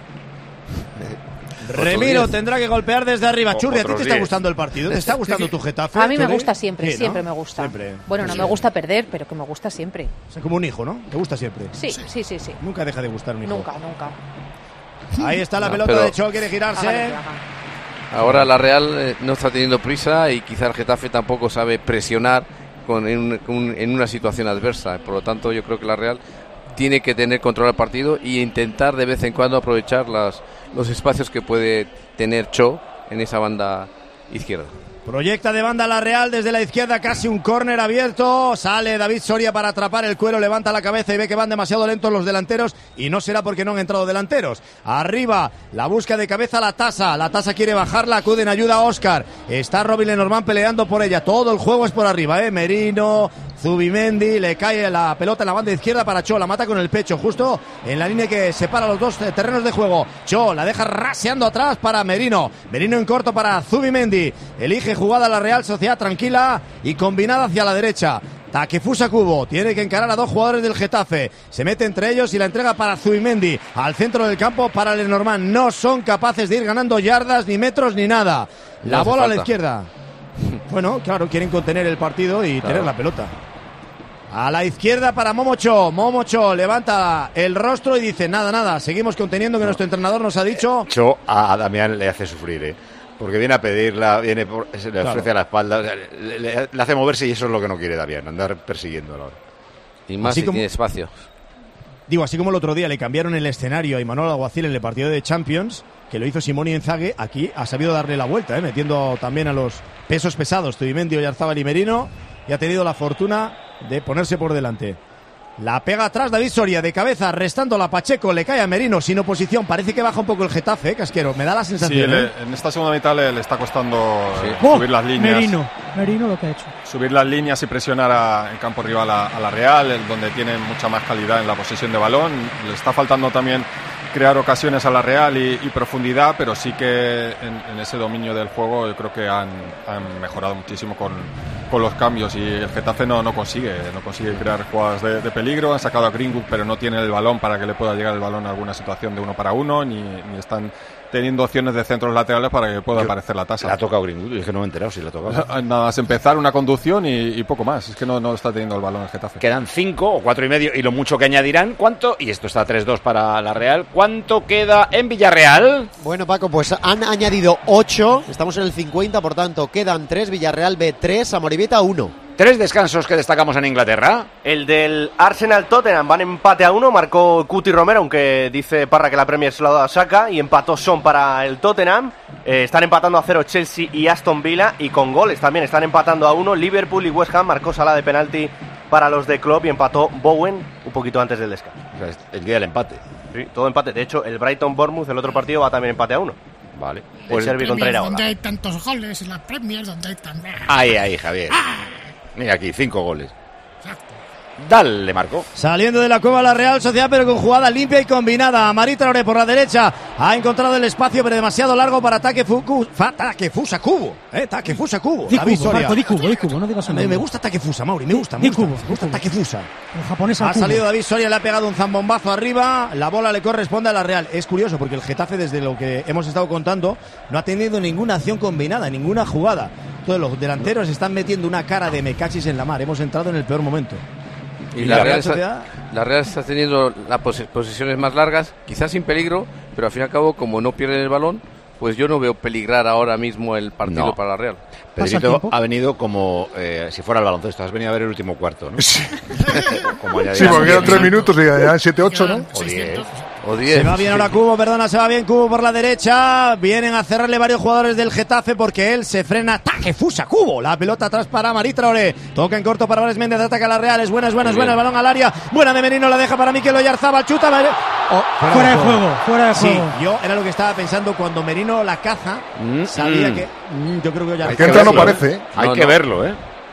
Remiro tendrá que golpear desde arriba. Churri, ¿a ti te está gustando el partido? ¿Te está gustando tu Getafe? A mí me gusta siempre, siempre me gusta. Siempre. Bueno, no me gusta perder, pero que me gusta siempre. O sea, como un hijo, ¿no? ¿Te gusta siempre? Sí. Nunca deja de gustar un hijo. Nunca. Ahí está la pelota de Cho, quiere girarse. Ahora la Real no está teniendo prisa y quizá el Getafe tampoco sabe presionar en una situación adversa. Por lo tanto, yo creo que la Real tiene que tener control del partido e intentar de vez en cuando aprovechar los espacios que puede tener Cho en esa banda izquierda. Proyecta de banda la Real desde la izquierda, casi un córner abierto. Sale David Soria para atrapar el cuero, levanta la cabeza y ve que van demasiado lentos los delanteros. Y no será porque no han entrado delanteros. Arriba, la busca de cabeza la Tasa quiere bajarla, acude en ayuda a Óscar. Está Robin Lenormand peleando por ella. Todo el juego es por arriba, Merino, Zubimendi, le cae la pelota en la banda izquierda para Cho, la mata con el pecho, justo en la línea que separa los dos terrenos de juego. Cho la deja raseando atrás para Merino en corto para Zubimendi, elige jugada la Real Sociedad tranquila y combinada hacia la derecha. Takefusa Kubo tiene que encarar a 2 jugadores del Getafe, se mete entre ellos y la entrega para Zubimendi al centro del campo para Lenormand. No son capaces de ir ganando yardas, ni metros, ni nada. La bola a la izquierda. Bueno, claro, quieren contener el partido y tener la pelota. A la izquierda para Momocho. Momocho levanta el rostro y dice nada, seguimos conteniendo, que nuestro entrenador nos ha dicho. Cho a Damián le hace sufrir, porque viene a pedirla, se le ofrece a la espalda, le hace moverse y eso es lo que no quiere Damián, andar persiguiéndolo. Y más si tiene espacio. Digo, así como el otro día le cambiaron el escenario a Imanol Alguacil en el partido de Champions, que lo hizo Simone Inzaghi, aquí ha sabido darle la vuelta, metiendo también a los pesos pesados, Zubimendi, Oyarzabal y Merino, y ha tenido la fortuna de ponerse por delante. La pega atrás David Soria de cabeza, restando la Pacheco, le cae a Merino sin oposición. Parece que baja un poco el Getafe, Casquero. Me da la sensación. Sí, en esta segunda mitad le está costando subir las líneas. Merino lo que ha hecho. Subir las líneas y presionar en campo rival a la Real, donde tiene mucha más calidad en la posesión de balón. Le está faltando también crear ocasiones a la Real y profundidad, pero sí que en ese dominio del juego yo creo que han mejorado muchísimo con los cambios, y el Getafe no consigue crear jugadas de peligro. Han sacado a Greenwood, pero no tiene el balón para que le pueda llegar el balón a alguna situación de 1 para 1, ni están teniendo opciones de centros laterales para que pueda aparecer la tasa. Le ha tocado Greenwood, es que no me he enterado si le ha tocado. Nada más empezar una conducción y poco más, es que no está teniendo el balón el Getafe. Quedan 5 o 4,5 y lo mucho que añadirán. ¿Cuánto? Y esto está 3-2 para la Real. ¿Cuánto queda en Villarreal? Bueno, Paco, pues han añadido 8, estamos en el 50, por tanto quedan 3, Villarreal B3, Amorebieta 1. 3 descansos que destacamos en Inglaterra. El del Arsenal-Tottenham, van empate a 1, marcó Cuti Romero, aunque dice Parra que la Premier se la saca, y empató Son para el Tottenham. Están empatando a 0 Chelsea y Aston Villa, y con goles también están empatando a 1 Liverpool y West Ham. Marcó Salah de penalti para los de Klopp y empató Bowen un poquito antes del descanso. O sea, el día del empate. Sí, todo empate. De hecho, el Brighton-Bournemouth, el otro partido, va también empate a 1. Vale. Pues el contra Iraola. Donde hay tantos goles en la Premier, donde hay tantos... Ahí, Javier. Mira aquí, 5 goles. Dale, Marco. Saliendo de la cueva la Real Sociedad, pero con jugada limpia y combinada. Mari Traoré por la derecha ha encontrado el espacio, pero demasiado largo para Takefusa Kubo. Takefusa Kubo. Di Kubo, no digas me gusta Takefusa, Mauri, me gusta Takefusa. El japonés ha salido David Soria, le ha pegado un zambombazo arriba. La bola le corresponde a la Real. Es curioso porque el Getafe, desde lo que hemos estado contando, no ha tenido ninguna acción combinada, ninguna jugada. Todos los delanteros están metiendo una cara de me cachis en la mar. Hemos entrado en el peor momento. Y la Real está teniendo las posiciones más largas, quizás sin peligro, pero al fin y al cabo, como no pierden el balón, pues yo no veo peligrar ahora mismo el partido para la Real. Pedrito ha venido como si fuera el baloncesto, has venido a ver el último cuarto, ¿no? Sí, porque quedan 3 minutos y ya 7-8, ¿no? O 10. Se va bien ahora Cubo, se va bien Cubo por la derecha. Vienen a cerrarle varios jugadores del Getafe porque él se frena. Takefusa Cubo, la pelota atrás para Mari Traoré. Toca en corto para Vares Méndez, ataca a la Real. Es buena, el balón al área. Buena de Merino, la deja para Mikel Oyarzabal. Chuta. Fuera de juego. Sí, yo era lo que estaba pensando cuando Merino la caza. Sabía que yo creo que Oyarzabal. Que no parece. Hay que verlo,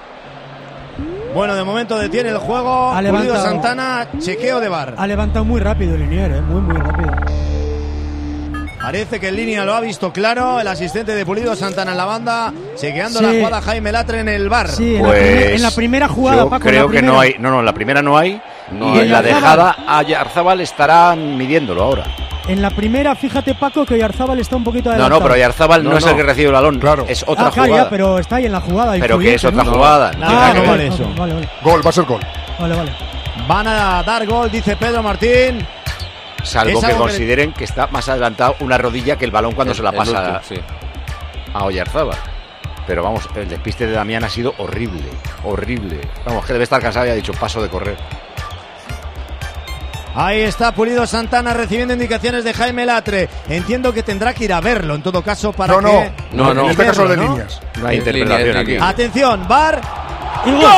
Bueno, de momento detiene el juego. Pulido Santana, chequeo de VAR. Ha levantado muy rápido el Linier, muy rápido. Parece que en línea lo ha visto claro el asistente de Pulido Santana en la banda, chequeando la jugada Jaime Latre en el VAR. Sí, en la primera jugada, yo Paco. Creo que no hay. No, en la primera no hay. Y en la dejada a Oyarzabal estarán midiéndolo ahora. En la primera, fíjate, Paco, que Oyarzabal está un poquito adelantado. No, pero Oyarzabal no es el que recibe el balón, claro. Es otra jugada. Ya, pero está ahí en la jugada. Pero que es otra jugada. No vale eso. Vale. Gol, va a ser gol. Vale. Van a dar gol, dice Pedro Martín. Salvo que consideren que está más adelantado una rodilla que el balón cuando se la pasa a Oyarzabal. Pero vamos, el despiste de Damián ha sido horrible. Vamos, que debe estar cansado y ha dicho paso de correr. Ahí está Pulido Santana recibiendo indicaciones de Jaime Latre. Entiendo que tendrá que ir a verlo en todo caso para que... No. En este caso de líneas. No hay interpretación aquí. Atención, VAR. Y ¡Gol!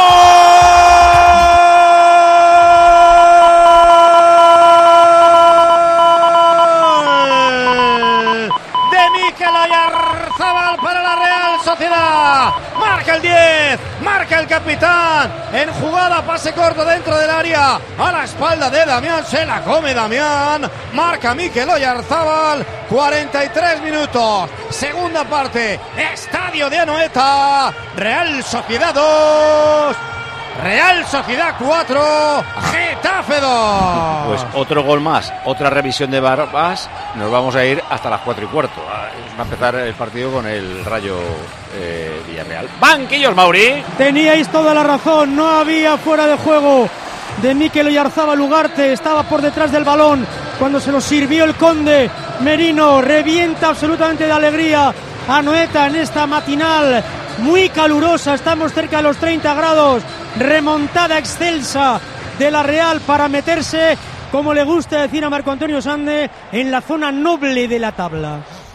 De Mikel Oyarzabal para la Real Sociedad. Marca el 10, marca el capitán. En jugada, pase corto dentro del área. A la espalda de Damián, se la come Damián. Marca Mikel Oyarzabal. 43 minutos. Segunda parte. Estadio de Anoeta. Real Sociedad 2. Real Sociedad 4, Getafe 2. Pues otro gol más, otra revisión de VAR más. Nos vamos a ir hasta las 4:15. Va a empezar el partido con el Rayo Villarreal. Banquillos, Mauri. Teníais toda la razón, no había fuera de juego de Mikel Oyarzabal. Ugarte estaba por detrás del balón cuando se lo sirvió el Conde. Merino revienta absolutamente de alegría a Anoeta en esta matinal muy calurosa. Estamos cerca de los 30 grados. Remontada excelsa de la Real para meterse, como le gusta decir a Marco Antonio Sande, en la zona noble de la tabla.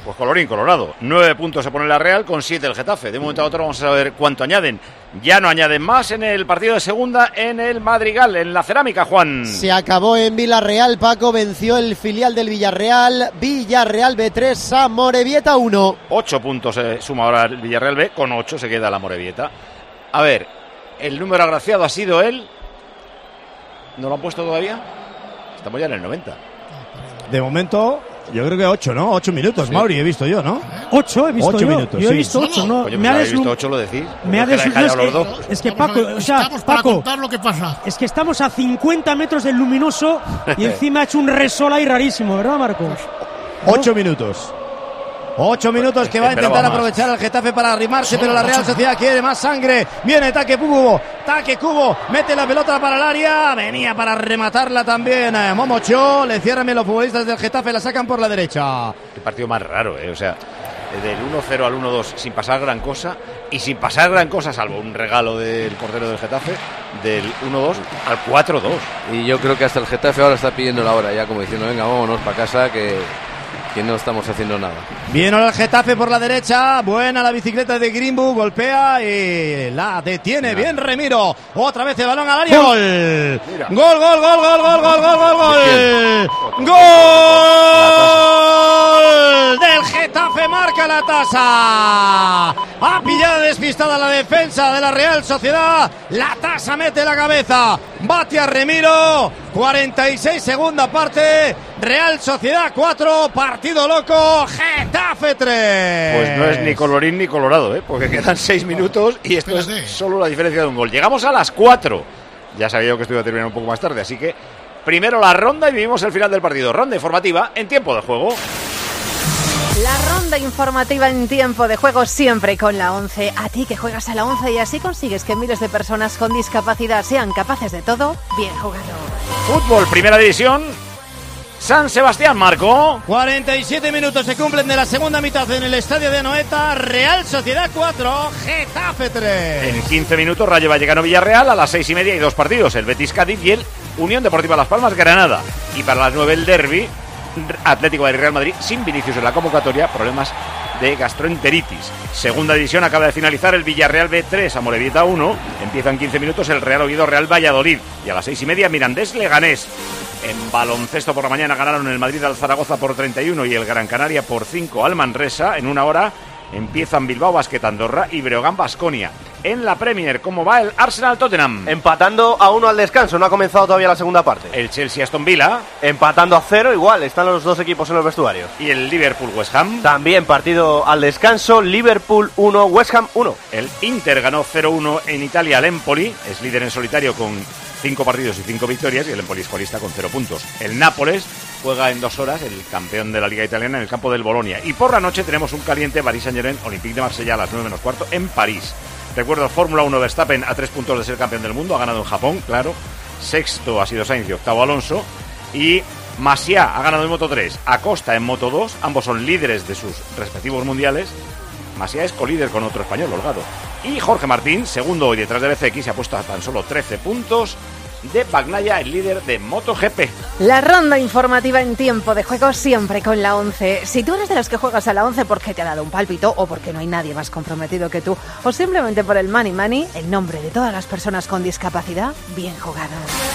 Pues colorín colorado. 9 puntos se pone la Real, con 7 el Getafe. De un momento a otro vamos a saber cuánto añaden. Ya no añaden más en el partido de segunda en el Madrigal, en la Cerámica, Juan. Se acabó en Villarreal, Paco. Venció el filial del Villarreal. Villarreal B3, Samorebieta 1. 8 puntos suma ahora el Villarreal B. Con 8 se queda la Morevieta. A ver, el número agraciado ha sido él. ¿No lo han puesto todavía? Estamos ya en el 90. De momento, yo creo que 8, ¿no? 8 minutos, sí. Mauri, he visto yo, ¿no? 8 he visto 8 yo. minutos, yo he sí. visto 8, ¿no? Oye, me ha visto 8, lo decís. Me ha deslumbrado. Es que Paco, o sea, estamos para Paco, contar lo que pasa. Es que estamos a 50 metros del luminoso y encima ha hecho un resol ahí rarísimo, ¿verdad, Marcos? 8 minutos. 8 minutos que va a intentar aprovechar el Getafe para arrimarse, pero la Real Sociedad quiere más sangre. Viene Taque Cubo, mete la pelota para el área, venía para rematarla también Momocho, le cierran bien los futbolistas del Getafe, la sacan por la derecha. Qué partido más raro, o sea, del 1-0 al 1-2 sin pasar gran cosa, y sin pasar gran cosa, salvo un regalo del portero del Getafe, del 1-2 al 4-2. Y yo creo que hasta el Getafe ahora está pidiendo la hora, ya como diciendo, venga, vámonos para casa, que no estamos haciendo nada. Viene ahora el Getafe por la derecha, buena la bicicleta de Greenwood, golpea y la detiene. Mira. Bien Remiro, otra vez el balón al área. ¡Gol! Mira. ¡Gol! Del Getafe, marca la tasa. Ha pillado despistada la defensa de la Real Sociedad. La tasa mete la cabeza, bate a Remiro. 46, segunda parte. Real Sociedad 4, partido loco, Getafe 3. Pues no es ni colorín ni colorado, porque quedan 6 minutos y esto es solo la diferencia de un gol. Llegamos a las 4. Ya sabía yo que esto iba a terminar un poco más tarde, así que primero la ronda y vivimos el final del partido. Ronda informativa en tiempo de juego. La ronda informativa en tiempo de juego siempre con la 11. A ti que juegas a la 11 y así consigues que miles de personas con discapacidad sean capaces de todo, bien jugado. Fútbol, primera división. San Sebastián, Marco. 47 minutos se cumplen de la segunda mitad en el estadio de Anoeta. Real Sociedad 4, Getafe 3. En 15 minutos, Rayo Vallecano Villarreal. A las 6:30 hay 2 partidos: el Betis Cádiz y el Unión Deportiva Las Palmas Granada. Y para las 9 el derbi, Atlético de Real Madrid, sin Vinicius en la convocatoria, problemas de gastroenteritis. Segunda división, acaba de finalizar el Villarreal B3, Amorebieta 1. Empieza en 15 minutos el Real Oviedo Real Valladolid. Y a las 6:30 Mirandés Leganés. En baloncesto por la mañana ganaron el Madrid al Zaragoza por 31 y el Gran Canaria por 5 al Manresa. En una hora empiezan Bilbao Basket Andorra y Breogán Baskonia. En la Premier, ¿cómo va el Arsenal Tottenham? Empatando a 1 al descanso, no ha comenzado todavía la segunda parte. El Chelsea Aston Villa. Empatando a 0, igual, están los dos equipos en los vestuarios. Y el Liverpool West Ham. También partido al descanso, Liverpool 1, West Ham 1. El Inter ganó 0-1 en Italia al Empoli, es líder en solitario con 5 partidos y 5 victorias, y el Empoli es colista con 0 puntos. El Nápoles juega en 2 horas, el campeón de la Liga Italiana, en el campo del Bolonia. Y por la noche tenemos un caliente Paris Saint-Germain, Olympique de Marsella a las 9:15 en París. Recuerdo, Fórmula 1, Verstappen a 3 puntos de ser campeón del mundo, ha ganado en Japón, claro. Sexto ha sido Sainz y octavo Alonso. Y Masia ha ganado en Moto 3, Acosta en Moto 2, ambos son líderes de sus respectivos mundiales. Masia es colíder con otro español, Holgado. Y Jorge Martín, segundo hoy detrás de BCX, se ha puesto a tan solo 13 puntos de Bagnaia, el líder de MotoGP. La ronda informativa en tiempo de juego siempre con la 11. Si tú eres de los que juegas a la 11 porque te ha dado un pálpito o porque no hay nadie más comprometido que tú o simplemente por el money, en nombre de todas las personas con discapacidad, bien jugado.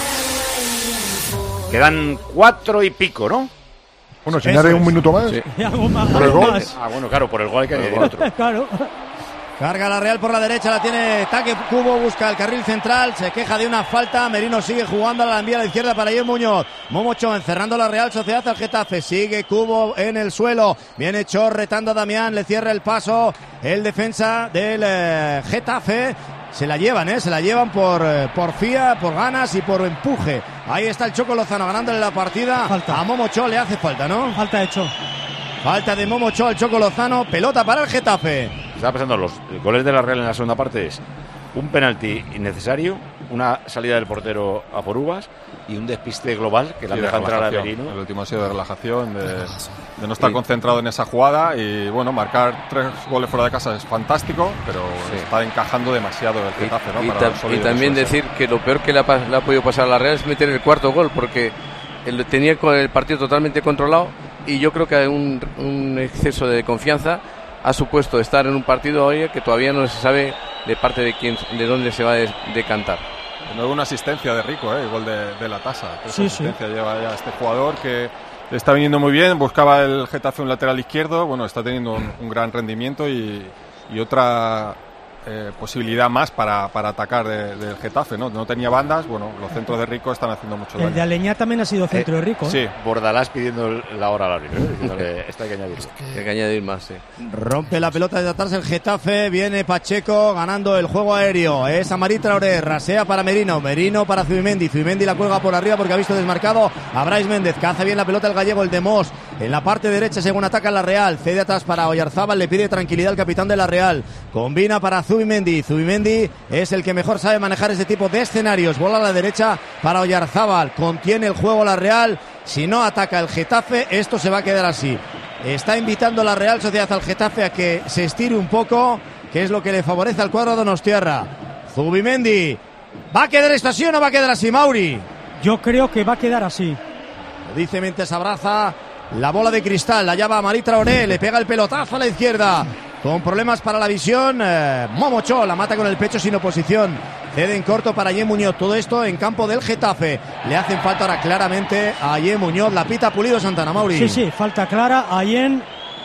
Quedan 4 y pico, ¿no? Bueno, si añade un minuto más. Sí. ¿Por el gol? Ah, bueno, claro, por el gol hay que añadir otro. Claro. Carga la Real por la derecha, la tiene Taque Cubo, busca el carril central, se queja de una falta, Merino sigue jugando, la envía a la izquierda para Ier Muñoz. Momocho encerrando la Real Sociedad al Getafe, sigue Cubo en el suelo, viene Chor retando a Damián, le cierra el paso el defensa del Getafe. Se la llevan por porfía, por ganas y por empuje. Ahí está el Choco Lozano ganándole la partida. Falta. A Momocho le hace falta, ¿no? Falta hecho. Falta de Momocho al Choco Lozano, pelota para el Getafe. Estaba pensando, los goles de la Real en la segunda parte es un penalti innecesario, una salida del portero a por uvas y un despiste global que le han dejado entrar a Merino. El último ha sido de relajación, de no estar concentrado en esa jugada y bueno, marcar 3 goles fuera de casa es fantástico, pero está encajando demasiado el Getafe, ¿no? Y también decir que lo peor que le ha podido pasar a la Real es meter el cuarto gol, porque tenía con el partido totalmente controlado y yo creo que un exceso de confianza ha supuesto estar en un partido hoy que todavía no se sabe de parte de quién, de dónde se va a decantar. No hubo una asistencia de Rico, el gol de la tasa. Sí, asistencia lleva ya este jugador que le está viniendo muy bien. Buscaba el Getafe un lateral izquierdo. Bueno, está teniendo un gran rendimiento y otra posibilidad más para atacar del Getafe, ¿no? No tenía bandas. Bueno, los centros de Rico están haciendo mucho daño. El de Aleñá también ha sido centro de Rico. Sí, Bordalás pidiendo la hora al árbitro, diciéndole, esto hay que añadir. Hay que añadir más, sí. Rompe la pelota desde atrás el Getafe, viene Pacheco ganando el juego aéreo, es Amari Traoré, rasea para Merino para Zubimendi la cuelga por arriba porque ha visto desmarcado a Brais Méndez, que hace bien la pelota el gallego, el de Mos, en la parte derecha según ataca la Real, cede atrás para Oyarzábal, le pide tranquilidad al capitán de la Real, combina para Zubimendi es el que mejor sabe manejar este tipo de escenarios, bola a la derecha para Oyarzábal, contiene el juego la Real, si no ataca el Getafe esto se va a quedar así. Está invitando la Real Sociedad al Getafe a que se estire un poco, que es lo que le favorece al cuadro donostiarra. Zubimendi, ¿va a quedar esto así o no va a quedar así, Mauri? Yo creo que va a quedar así. Lo dice mientras abraza la bola de cristal, la llama Amari Traoré, le pega el pelotazo a la izquierda. Con problemas para la visión, Momocho la mata con el pecho sin oposición. Cede en corto para Ayé Muñoz. Todo esto en campo del Getafe. Le hacen falta ahora claramente a Ayé Muñoz. La pita Pulido Santana, Mauri. Sí, falta clara a Ayén.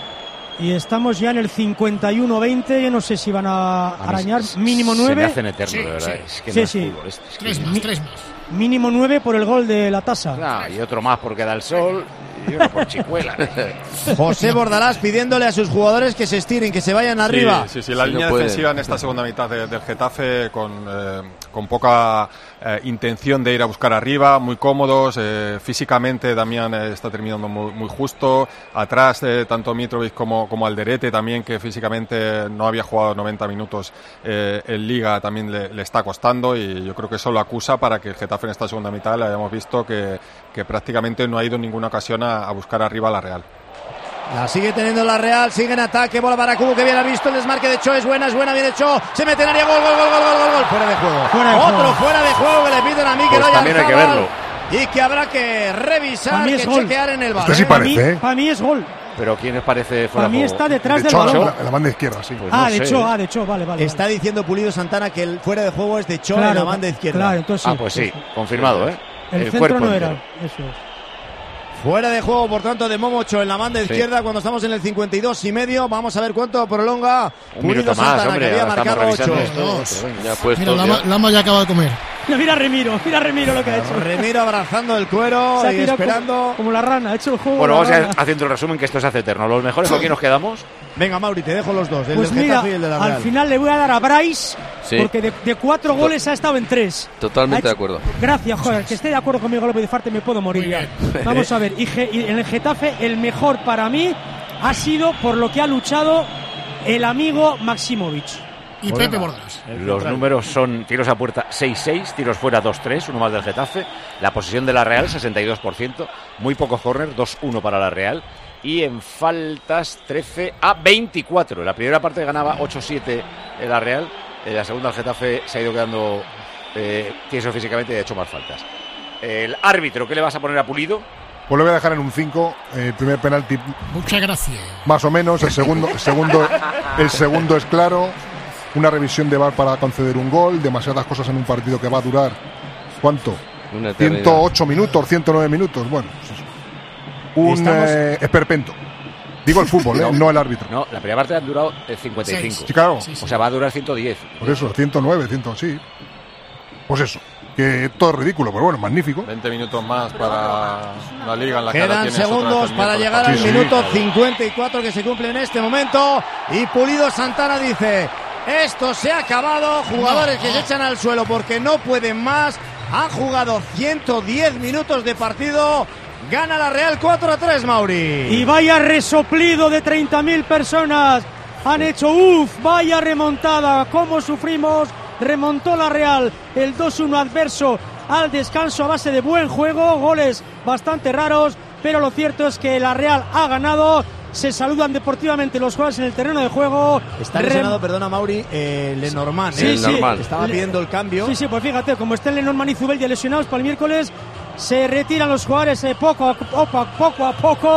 Y estamos ya en el 51-20. Yo no sé si van a arañar. Mínimo 9. Se me hacen eterno, de verdad. Es que no es fútbol, Tres más. Mínimo 9 por el gol de la tasa. Y otro más porque da el sol. Y uno por Chicuela. José Bordalás pidiéndole a sus jugadores que se estiren, que se vayan arriba. Sí, la línea defensiva en esta segunda mitad del Getafe con poca intención de ir a buscar arriba, muy cómodos. Físicamente Damián está terminando muy justo. Atrás tanto Mitrovic como Alderete también, que físicamente no había jugado 90 minutos en Liga, también le está costando, y yo creo que eso lo acusa para que el Getafe en esta segunda mitad le hayamos visto que prácticamente no ha ido en ninguna ocasión a buscar arriba a la Real. La sigue teniendo la Real, sigue en ataque, bola para Cubo, que bien ha visto el desmarque de Cho, es buena, viene Cho, se mete en área, gol, fuera de juego. Otro fuera de juego que le piden a Mikel Oyarzabal. También hay que verlo. Y que habrá que revisar, que chequear en el bar. Este sí parece, Para mí es gol. Pero ¿quién les parece fuera de juego? Para mí está detrás del balón. La banda izquierda, sí. Pues no de Cho, vale. Está diciendo Pulido Santana que el fuera de juego es de Cho en la banda izquierda. Claro, entonces sí. Pues sí, confirmado, El centro no era, eso es. Fuera de juego, por tanto, de Momocho en la banda izquierda cuando estamos en el 52,5. Vamos a ver cuánto prolonga Pulido Santana, hombre, que había marcado 8. Mira, Lama ya acaba de comer. Mira Remiro lo que ha hecho. Remiro abrazando el cuero y esperando. Como la rana, ha hecho el juego. Bueno, vamos haciendo el resumen, que esto se hace eterno. Los mejores, ¿con quién nos quedamos? Venga, Mauri, te dejo los dos, el pues del mira, Getafe y el de la Real. Al final le voy a dar a Brais, porque de 4 goles ha estado en 3. Totalmente de acuerdo. Gracias, joder, que esté de acuerdo conmigo, López de Farte, me puedo morir ya. Vamos a ver, y en el Getafe el mejor para mí ha sido por lo que ha luchado el amigo Maximovic. Y Pepe Bordalás. Los números son tiros a puerta 6-6, tiros fuera 2-3, uno más del Getafe. La posesión de la Real 62%, muy pocos córner, 2-1 para la Real. Y en faltas 13-24. La primera parte ganaba 8-7 en la Real. En la segunda el Getafe se ha ido quedando tieso físicamente y ha hecho más faltas. El árbitro, ¿qué le vas a poner a Pulido? Pues le voy a dejar en un 5. El primer penalti. Muchas gracias. Más o menos. El segundo es claro. Una revisión de VAR para conceder un gol. Demasiadas cosas en un partido que va a durar. ¿Cuánto? 108 minutos, 109 minutos. Bueno, un esperpento. Digo el fútbol, no el árbitro. No, la primera parte ha durado 55. Sí, claro. O sea, va a durar 110. Por eso, 109, 100, sí. Pues eso. Que todo es ridículo, pero bueno, magnífico. 20 minutos más para la Liga en la que quedan segundos para llegar al minuto 54 que se cumple en este momento. Y Pulido Santana dice: esto se ha acabado. Jugadores que se echan al suelo porque no pueden más. Han jugado 110 minutos de partido. Gana la Real 4-3, Mauri. Y vaya resoplido de 30.000 personas. Han hecho vaya remontada. ¿Cómo sufrimos? Remontó la Real el 2-1 adverso al descanso a base de buen juego, goles bastante raros, pero lo cierto es que la Real ha ganado. Se saludan deportivamente los jugadores en el terreno de juego. Está lesionado, perdona Mauri, Lenormand. Sí. Estaba pidiendo el cambio. Sí, pues fíjate, como están Lenormand y Zubeldia lesionados para el miércoles, se retiran los jugadores poco a poco.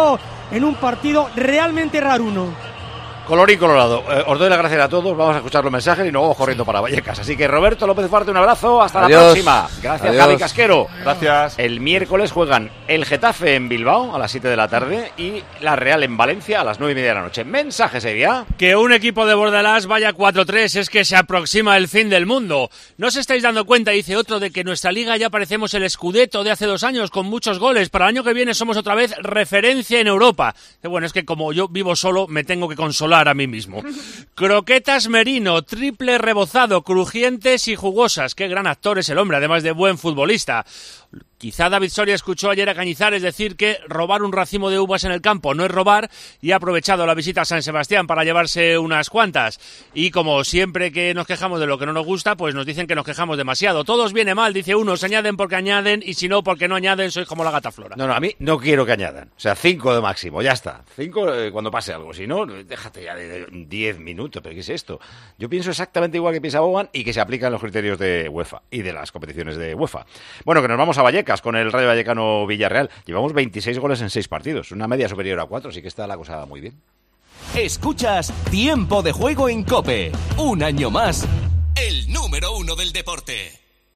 en un partido realmente raruno. Colorín colorado. Os doy las gracias a todos. Vamos a escuchar los mensajes y nos vamos corriendo para Vallecas. Así que Roberto López Duarte, un abrazo. Hasta la próxima. Gracias, Javi Casquero. Gracias. El miércoles juegan el Getafe en Bilbao a las 7 de la tarde y la Real en Valencia a las 9:30 de la noche. Mensaje sería que un equipo de Bordalás vaya 4-3 es que se aproxima el fin del mundo. ¿No os estáis dando cuenta, dice otro, de que nuestra liga ya parecemos el Scudetto de hace 2 años con muchos goles? Para el año que viene somos otra vez referencia en Europa. Bueno, es que como yo vivo solo me tengo que consolar a mí mismo. Croquetas Merino, triple rebozado, crujientes y jugosas. Qué gran actor es el hombre, además de buen futbolista. Quizá David Soria escuchó ayer a Cañizares decir que robar un racimo de uvas en el campo no es robar y ha aprovechado la visita a San Sebastián para llevarse unas cuantas. Y como siempre que nos quejamos de lo que no nos gusta, pues nos dicen que nos quejamos demasiado. Todos viene mal, dice uno, se añaden porque añaden y si no porque no añaden, sois como la gata Flora. No, a mí no quiero que añadan. O sea, 5 de máximo, ya está. 5 cuando pase algo. Si no, déjate ya de 10 minutos. ¿Pero qué es esto? Yo pienso exactamente igual que piensa Boban y que se aplican los criterios de UEFA y de las competiciones de UEFA. Bueno, que nos vamos a Vallecas con el Rayo Vallecano Villarreal. Llevamos 26 goles en 6 partidos, una media superior a 4, así que está la cosa muy bien. Escuchas Tiempo de Juego en COPE. Un año más, el número 1 del deporte.